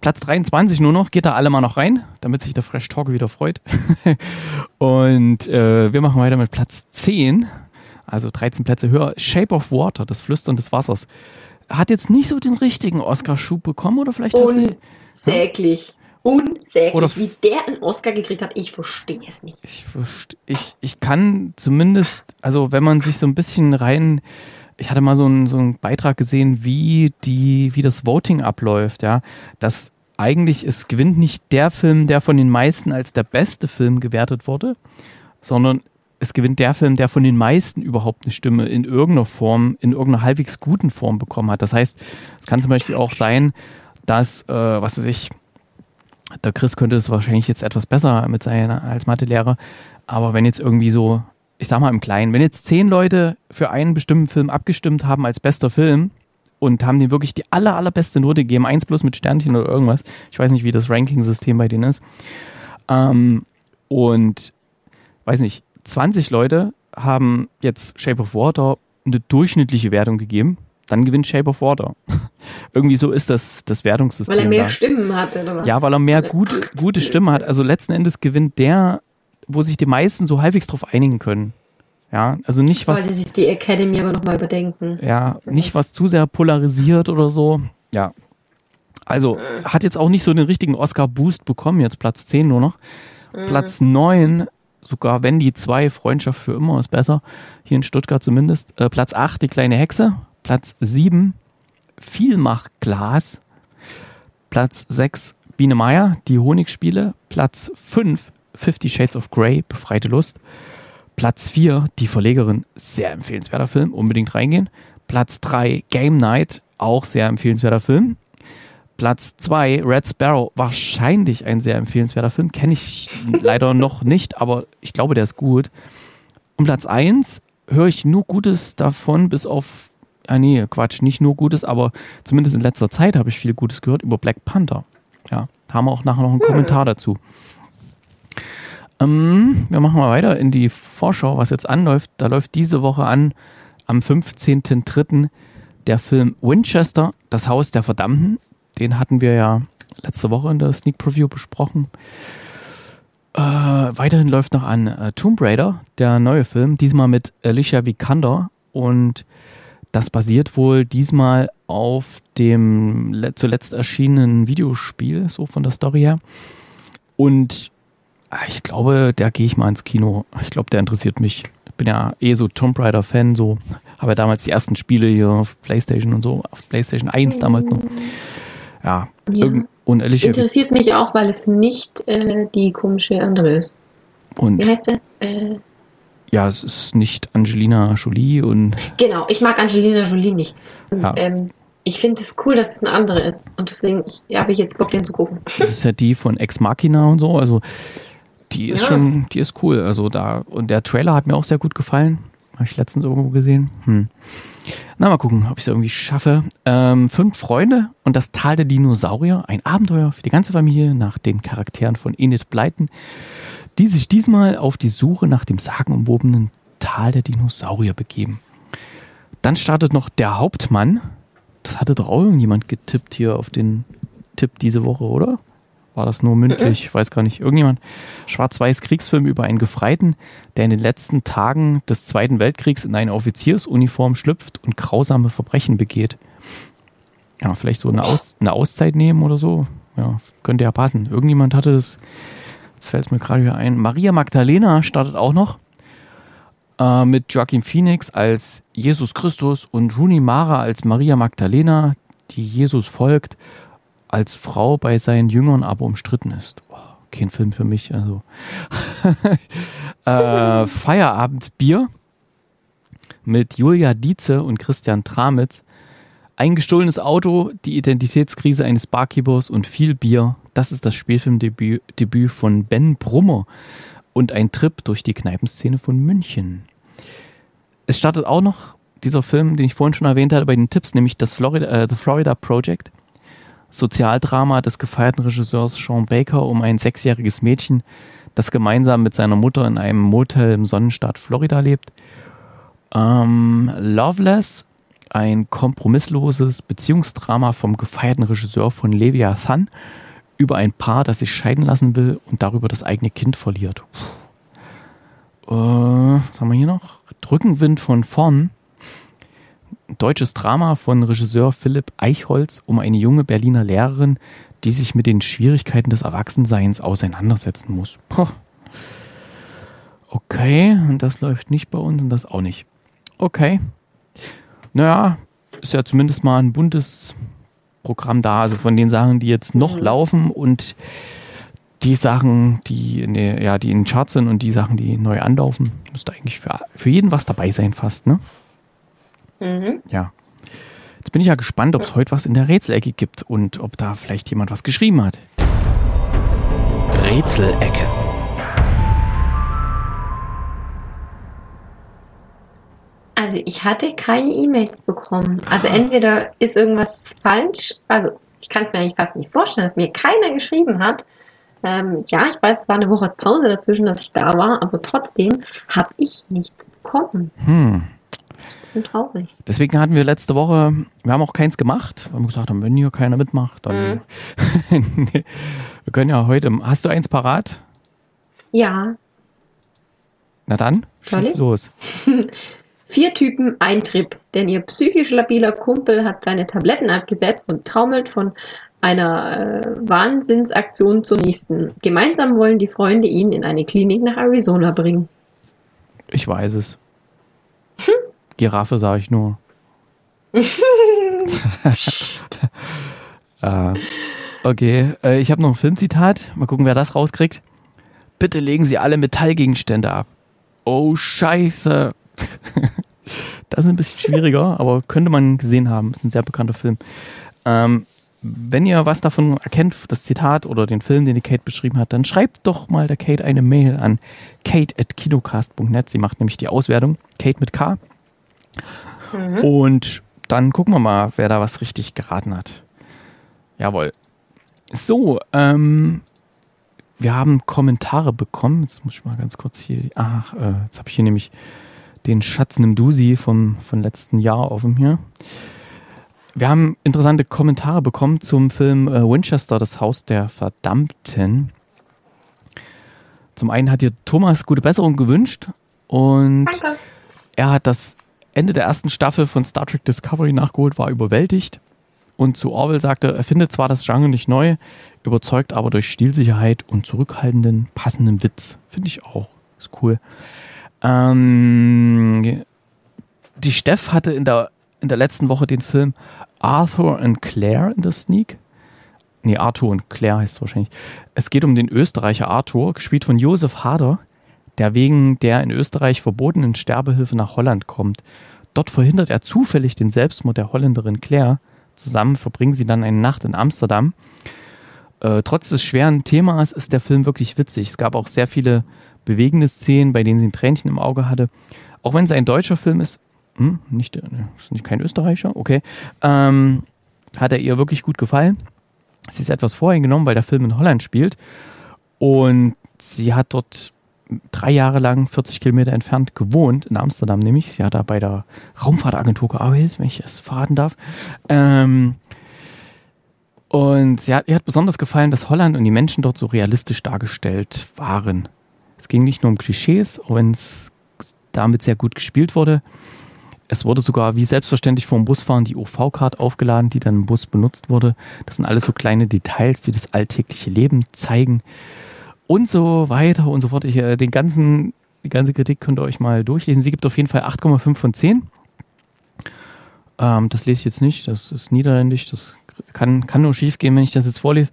S3: Platz 23 nur noch, geht da alle mal noch rein, damit sich der Fresh Talk wieder freut. Und wir machen weiter mit Platz 10, also 13 Plätze höher. Shape of Water, das Flüstern des Wassers. Hat jetzt nicht so den richtigen Oscar-Schub bekommen, oder vielleicht hat sie...
S4: Unsäglich. Unsäglich,
S3: Oder
S4: wie der einen Oscar gekriegt hat, ich verstehe es nicht.
S3: Ich kann zumindest, also wenn man sich so ein bisschen rein... Ich hatte mal so einen Beitrag gesehen, wie das Voting abläuft, ja. Dass eigentlich es gewinnt nicht der Film, der von den meisten als der beste Film gewertet wurde, sondern es gewinnt der Film, der von den meisten überhaupt eine Stimme in irgendeiner Form, in irgendeiner halbwegs guten Form bekommen hat. Das heißt, es kann zum Beispiel auch sein, dass, was weiß ich, der Chris könnte es wahrscheinlich jetzt etwas besser mit seiner als Mathelehrer, aber wenn jetzt irgendwie so, ich sag mal im Kleinen, wenn jetzt 10 Leute für einen bestimmten Film abgestimmt haben als bester Film und haben dem wirklich die allerbeste Note gegeben, 1 plus mit Sternchen oder irgendwas, ich weiß nicht, wie das Ranking-System bei denen ist, und weiß nicht, 20 Leute haben jetzt Shape of Water eine durchschnittliche Wertung gegeben, dann gewinnt Shape of Water. Irgendwie so ist das Wertungssystem.
S4: Weil er mehr
S3: da.
S4: Stimmen hat, oder was?
S3: Ja, weil er mehr gute Stimmen hat. Also letzten Endes gewinnt der, wo sich die meisten so halbwegs drauf einigen können. Ja, also nicht was...
S4: Sollte sich die Academy aber nochmal überdenken.
S3: Ja, nicht was zu sehr polarisiert oder so. Ja. Also hat jetzt auch nicht so den richtigen Oscar-Boost bekommen, jetzt Platz 10 nur noch. Platz 9, sogar Wendy 2, Freundschaft für immer ist besser, hier in Stuttgart zumindest. Platz 8, die kleine Hexe. Platz 7, Vielmachglas. Platz 6, Biene Meier, die Honigspiele. Platz 5, 50 Shades of Grey, Befreite Lust. Platz 4, Die Verlegerin, sehr empfehlenswerter Film, unbedingt reingehen. Platz 3, Game Night, auch sehr empfehlenswerter Film. Platz 2, Red Sparrow, wahrscheinlich ein sehr empfehlenswerter Film, kenne ich leider noch nicht, aber ich glaube, der ist gut. Und Platz 1 höre ich nur Gutes davon, bis auf, nicht nur Gutes, aber zumindest in letzter Zeit habe ich viel Gutes gehört über Black Panther. Ja, da haben wir auch nachher noch einen Kommentar dazu. Wir machen mal weiter in die Vorschau, was jetzt anläuft. Da läuft diese Woche an, am 15.03. der Film Winchester, das Haus der Verdammten. Den hatten wir ja letzte Woche in der Sneak Preview besprochen. Weiterhin läuft noch an Tomb Raider, der neue Film, diesmal mit Alicia Vikander. Und das basiert wohl diesmal auf dem zuletzt erschienenen Videospiel, so von der Story her. Und ich glaube, da gehe ich mal ins Kino. Ich glaube, der interessiert mich. Ich bin ja so Tomb Raider-Fan, so. Habe ja damals die ersten Spiele hier auf PlayStation und so, auf PlayStation 1 damals noch. Ja. Und Alicia
S4: interessiert mich auch, weil es nicht die komische andere ist.
S3: Und
S4: wie heißt der?
S3: Ja, es ist nicht Angelina Jolie und...
S4: Genau, ich mag Angelina Jolie nicht. Und,
S3: Ja.
S4: ich finde es cool, dass es eine andere ist. Und deswegen habe ich jetzt Bock, den zu gucken.
S3: Das ist ja die von Ex Machina und so, also die ist die ist cool. Also und der Trailer hat mir auch sehr gut gefallen. Habe ich letztens irgendwo gesehen. Na, mal gucken, ob ich es irgendwie schaffe. 5 Freunde und das Tal der Dinosaurier. Ein Abenteuer für die ganze Familie nach den Charakteren von Enid Blyton, die sich diesmal auf die Suche nach dem sagenumwobenen Tal der Dinosaurier begeben. Dann startet noch Der Hauptmann. Das hatte doch auch irgendjemand getippt hier auf den Tipp diese Woche, oder? War das nur mündlich? Ich weiß gar nicht. Irgendjemand. Schwarz-weiß Kriegsfilm über einen Gefreiten, der in den letzten Tagen des Zweiten Weltkriegs in eine Offiziersuniform schlüpft und grausame Verbrechen begeht. Ja, vielleicht so eine Auszeit nehmen oder so. Ja, könnte ja passen. Irgendjemand hatte das. Jetzt fällt es mir gerade wieder ein. Maria Magdalena startet auch noch. Mit Joaquin Phoenix als Jesus Christus und Rooney Mara als Maria Magdalena, die Jesus folgt, als Frau bei seinen Jüngern aber umstritten ist. Oh, kein Film für mich. Also Feierabendbier mit Julia Dietze und Christian Tramitz. Ein gestohlenes Auto, die Identitätskrise eines Barkeepers und viel Bier. Das ist das Spielfilmdebüt von Ben Brummer und ein Trip durch die Kneipenszene von München. Es startet auch noch dieser Film, den ich vorhin schon erwähnt hatte bei den Tipps, nämlich das The Florida Project. Sozialdrama des gefeierten Regisseurs Sean Baker um ein 6-jähriges Mädchen, das gemeinsam mit seiner Mutter in einem Motel im Sonnenstaat Florida lebt. Loveless ein kompromissloses Beziehungsdrama vom gefeierten Regisseur von Leviathan über ein Paar, das sich scheiden lassen will und darüber das eigene Kind verliert. Was haben wir hier noch? Rückenwind von vorn. Ein deutsches Drama von Regisseur Philipp Eichholz um eine junge Berliner Lehrerin, die sich mit den Schwierigkeiten des Erwachsenseins auseinandersetzen muss. Puh. Okay, und das läuft nicht bei uns und das auch nicht. Okay. Naja, ist ja zumindest mal ein buntes Programm da, also von den Sachen, die jetzt noch laufen und die Sachen, die in den Charts sind und die Sachen, die neu anlaufen, müsste eigentlich für jeden was dabei sein fast, ne? Mhm. Ja. Jetzt bin ich ja gespannt, ob es heute was in der Rätselecke gibt und ob da vielleicht jemand was geschrieben hat.
S2: Rätselecke.
S4: Also ich hatte keine E-Mails bekommen. Also entweder ist irgendwas falsch, also ich kann es mir eigentlich fast nicht vorstellen, dass mir keiner geschrieben hat. Ja, ich weiß, es war eine Woche Pause dazwischen, dass ich da war, aber trotzdem habe ich nichts bekommen. Das ist traurig.
S3: Deswegen hatten wir letzte Woche, wir haben auch keins gemacht, weil wir gesagt haben, wenn hier keiner mitmacht, dann nee, wir können ja heute, hast du eins parat?
S4: Ja.
S3: Na dann, schieß los.
S4: 4 Typen, ein Trip, denn ihr psychisch labiler Kumpel hat seine Tabletten abgesetzt und taumelt von einer Wahnsinnsaktion zur nächsten. Gemeinsam wollen die Freunde ihn in eine Klinik nach Arizona bringen.
S3: Ich weiß es. Giraffe sage ich nur. Okay, ich habe noch ein Filmzitat. Mal gucken, wer das rauskriegt. Bitte legen Sie alle Metallgegenstände ab. Oh, scheiße. Das ist ein bisschen schwieriger, aber könnte man gesehen haben. Ist ein sehr bekannter Film. Wenn ihr was davon erkennt, das Zitat oder den Film, den die Kate beschrieben hat, dann schreibt doch mal der Kate eine Mail an kate@kinocast.net. Sie macht nämlich die Auswertung. Kate mit K. Und dann gucken wir mal, wer da was richtig geraten hat. Jawohl. So, wir haben Kommentare bekommen. Jetzt muss ich mal ganz kurz hier. Jetzt habe ich hier nämlich den Schatz im Dusi von letzten Jahr offen hier. Wir haben interessante Kommentare bekommen zum Film Winchester, das Haus der Verdammten. Zum einen hat hier Thomas gute Besserung gewünscht und Danke. Er hat das Ende der ersten Staffel von Star Trek Discovery nachgeholt, war überwältigt und zu Orwell sagte, er findet zwar das Genre nicht neu, überzeugt aber durch Stilsicherheit und zurückhaltenden, passenden Witz. Finde ich auch. Ist cool. Die Steff hatte in der letzten Woche den Film Arthur and Claire in der Sneak. Nee, Arthur und Claire heißt es wahrscheinlich. Es geht um den Österreicher Arthur, gespielt von Josef Hader, der wegen der in Österreich verbotenen Sterbehilfe nach Holland kommt. Dort verhindert er zufällig den Selbstmord der Holländerin Claire. Zusammen verbringen sie dann eine Nacht in Amsterdam. Trotz des schweren Themas ist der Film wirklich witzig. Es gab auch sehr viele bewegende Szenen, bei denen sie ein Tränchen im Auge hatte. Auch wenn es ein deutscher Film ist, ist nicht kein Österreicher, okay, hat er ihr wirklich gut gefallen. Sie ist etwas voreingenommen, weil der Film in Holland spielt und sie hat dort 3 Jahre lang 40 Kilometer entfernt gewohnt, in Amsterdam nämlich. Sie hat da bei der Raumfahrtagentur gearbeitet, wenn ich es verraten darf. Und ihr hat besonders gefallen, dass Holland und die Menschen dort so realistisch dargestellt waren. Es ging nicht nur um Klischees, auch wenn es damit sehr gut gespielt wurde. Es wurde sogar wie selbstverständlich vor dem Busfahren die OV-Card aufgeladen, die dann im Bus benutzt wurde. Das sind alles so kleine Details, die das alltägliche Leben zeigen. Und so weiter und so fort. Die ganze Kritik könnt ihr euch mal durchlesen. Sie gibt auf jeden Fall 8,5 von 10. Das lese ich jetzt nicht. Das ist niederländisch. Das kann nur schief gehen, wenn ich das jetzt vorlese.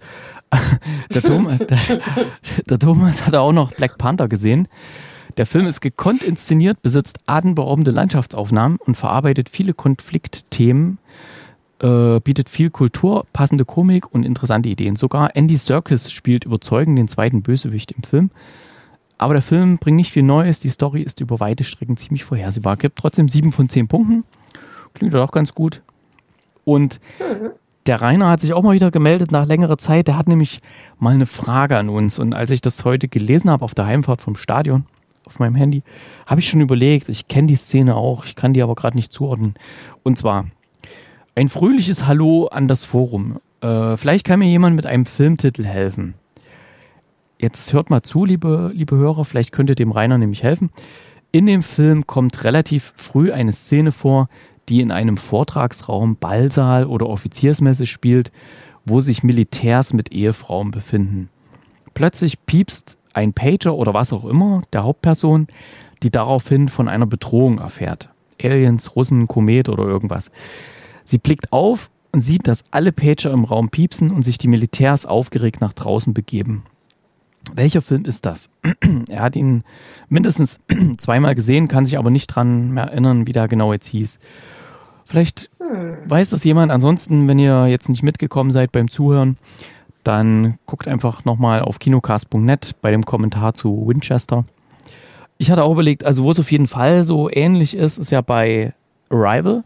S3: Der Thomas hat auch noch Black Panther gesehen. Der Film ist gekonnt inszeniert, besitzt atemberaubende Landschaftsaufnahmen und verarbeitet viele Konfliktthemen, bietet viel Kultur, passende Komik und interessante Ideen. Sogar Andy Serkis spielt überzeugend den zweiten Bösewicht im Film. Aber der Film bringt nicht viel Neues, die Story ist über weite Strecken ziemlich vorhersehbar. Gibt trotzdem 7 von 10 Punkten. Klingt doch ganz gut. Und der Rainer hat sich auch mal wieder gemeldet nach längerer Zeit. Der hat nämlich mal eine Frage an uns. Und als ich das heute gelesen habe auf der Heimfahrt vom Stadion, auf meinem Handy. Habe ich schon überlegt. Ich kenne die Szene auch. Ich kann die aber gerade nicht zuordnen. Und zwar ein fröhliches Hallo an das Forum. Vielleicht kann mir jemand mit einem Filmtitel helfen. Jetzt hört mal zu, liebe Hörer. Vielleicht könnt ihr dem Rainer nämlich helfen. In dem Film kommt relativ früh eine Szene vor, die in einem Vortragsraum, Ballsaal oder Offiziersmesse spielt, wo sich Militärs mit Ehefrauen befinden. Plötzlich piepst ein Pager oder was auch immer der Hauptperson, die daraufhin von einer Bedrohung erfährt. Aliens, Russen, Komet oder irgendwas. Sie blickt auf und sieht, dass alle Pager im Raum piepsen und sich die Militärs aufgeregt nach draußen begeben. Welcher Film ist das? Er hat ihn mindestens zweimal gesehen, kann sich aber nicht dran mehr erinnern, wie der genau jetzt hieß. Vielleicht weiß das jemand. Ansonsten, wenn ihr jetzt nicht mitgekommen seid beim Zuhören, dann guckt einfach nochmal auf kinocast.net bei dem Kommentar zu Winchester. Ich hatte auch überlegt, also wo es auf jeden Fall so ähnlich ist, ist ja bei Arrival.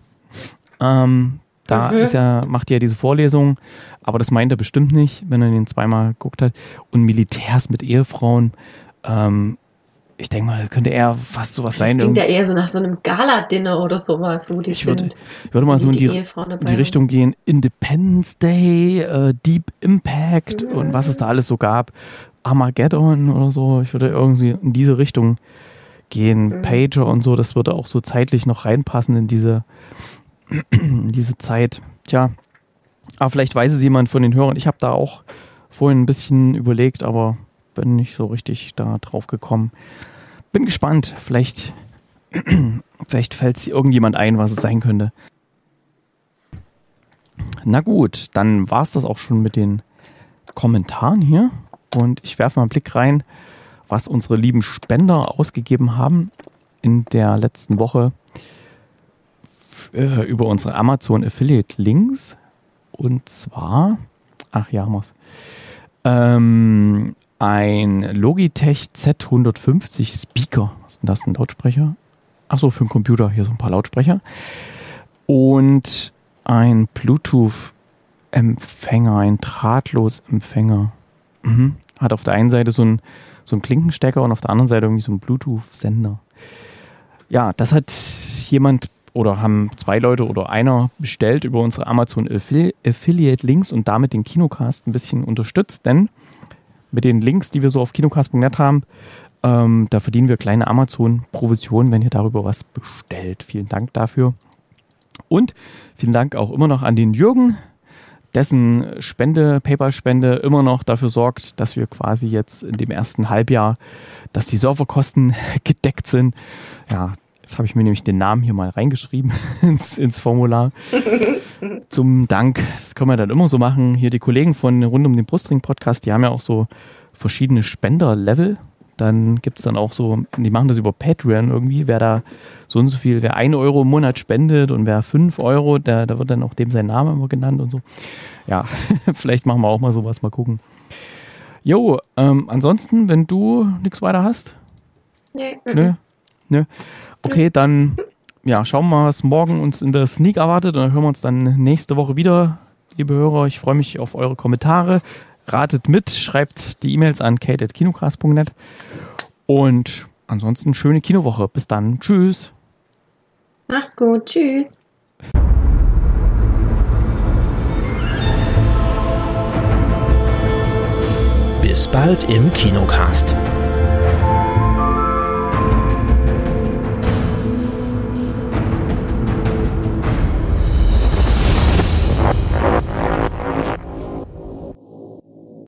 S3: Macht ja diese Vorlesung, aber das meint er bestimmt nicht, wenn er den zweimal geguckt hat. Und Militärs mit Ehefrauen, ich denke mal, das könnte eher fast sowas sein.
S4: Das klingt ja eher so nach so einem Gala-Dinner oder sowas. So
S3: ich würde mal so in die Richtung gehen, Independence Day, Deep Impact und was es da alles so gab, Armageddon oder so. Ich würde irgendwie in diese Richtung gehen, Pager und so, das würde auch so zeitlich noch reinpassen in diese Zeit. Tja, aber vielleicht weiß es jemand von den Hörern. Ich habe da auch vorhin ein bisschen überlegt, aber bin nicht so richtig da drauf gekommen. Bin gespannt. Vielleicht fällt es irgendjemand ein, was es sein könnte. Na gut, dann war es das auch schon mit den Kommentaren hier. Und ich werfe mal einen Blick rein, was unsere lieben Spender ausgegeben haben in der letzten Woche über unsere Amazon Affiliate Links. Und zwar, ein Logitech Z150 Speaker. Was ist denn das, ein Lautsprecher? Achso, für den Computer, hier so ein paar Lautsprecher. Und ein Bluetooth-Empfänger, ein Drahtlos-Empfänger. Hat auf der einen Seite so einen Klinkenstecker und auf der anderen Seite irgendwie so einen Bluetooth-Sender. Ja, das hat jemand oder haben zwei Leute oder einer bestellt über unsere Amazon Affiliate Links und damit den Kinocast ein bisschen unterstützt, denn mit den Links, die wir so auf kinocast.net haben, da verdienen wir kleine Amazon-Provisionen, wenn ihr darüber was bestellt. Vielen Dank dafür. Und vielen Dank auch immer noch an den Jürgen, dessen PayPal-Spende immer noch dafür sorgt, dass wir quasi jetzt in dem ersten Halbjahr, dass die Serverkosten gedeckt sind. Ja, jetzt habe ich mir nämlich den Namen hier mal reingeschrieben ins Formular. Zum Dank. Das können wir dann immer so machen. Hier die Kollegen von rund um den Brustring-Podcast, die haben ja auch so verschiedene Spender-Level. Dann gibt es dann auch so, die machen das über Patreon irgendwie, wer da so und so viel, wer 1 Euro im Monat spendet und wer 5 Euro, da wird dann auch dem sein Name immer genannt und so. Ja, vielleicht machen wir auch mal sowas, mal gucken. Jo, ansonsten, wenn du nichts weiter hast?
S4: Nee.
S3: Nö. Okay, dann schauen wir mal, was morgen uns in der Sneak erwartet und dann hören wir uns dann nächste Woche wieder, liebe Hörer. Ich freue mich auf eure Kommentare. Ratet mit, schreibt die E-Mails an kate@kinocast.net und ansonsten schöne Kinowoche. Bis dann. Tschüss.
S4: Macht's gut. Tschüss.
S2: Bis bald im Kinocast.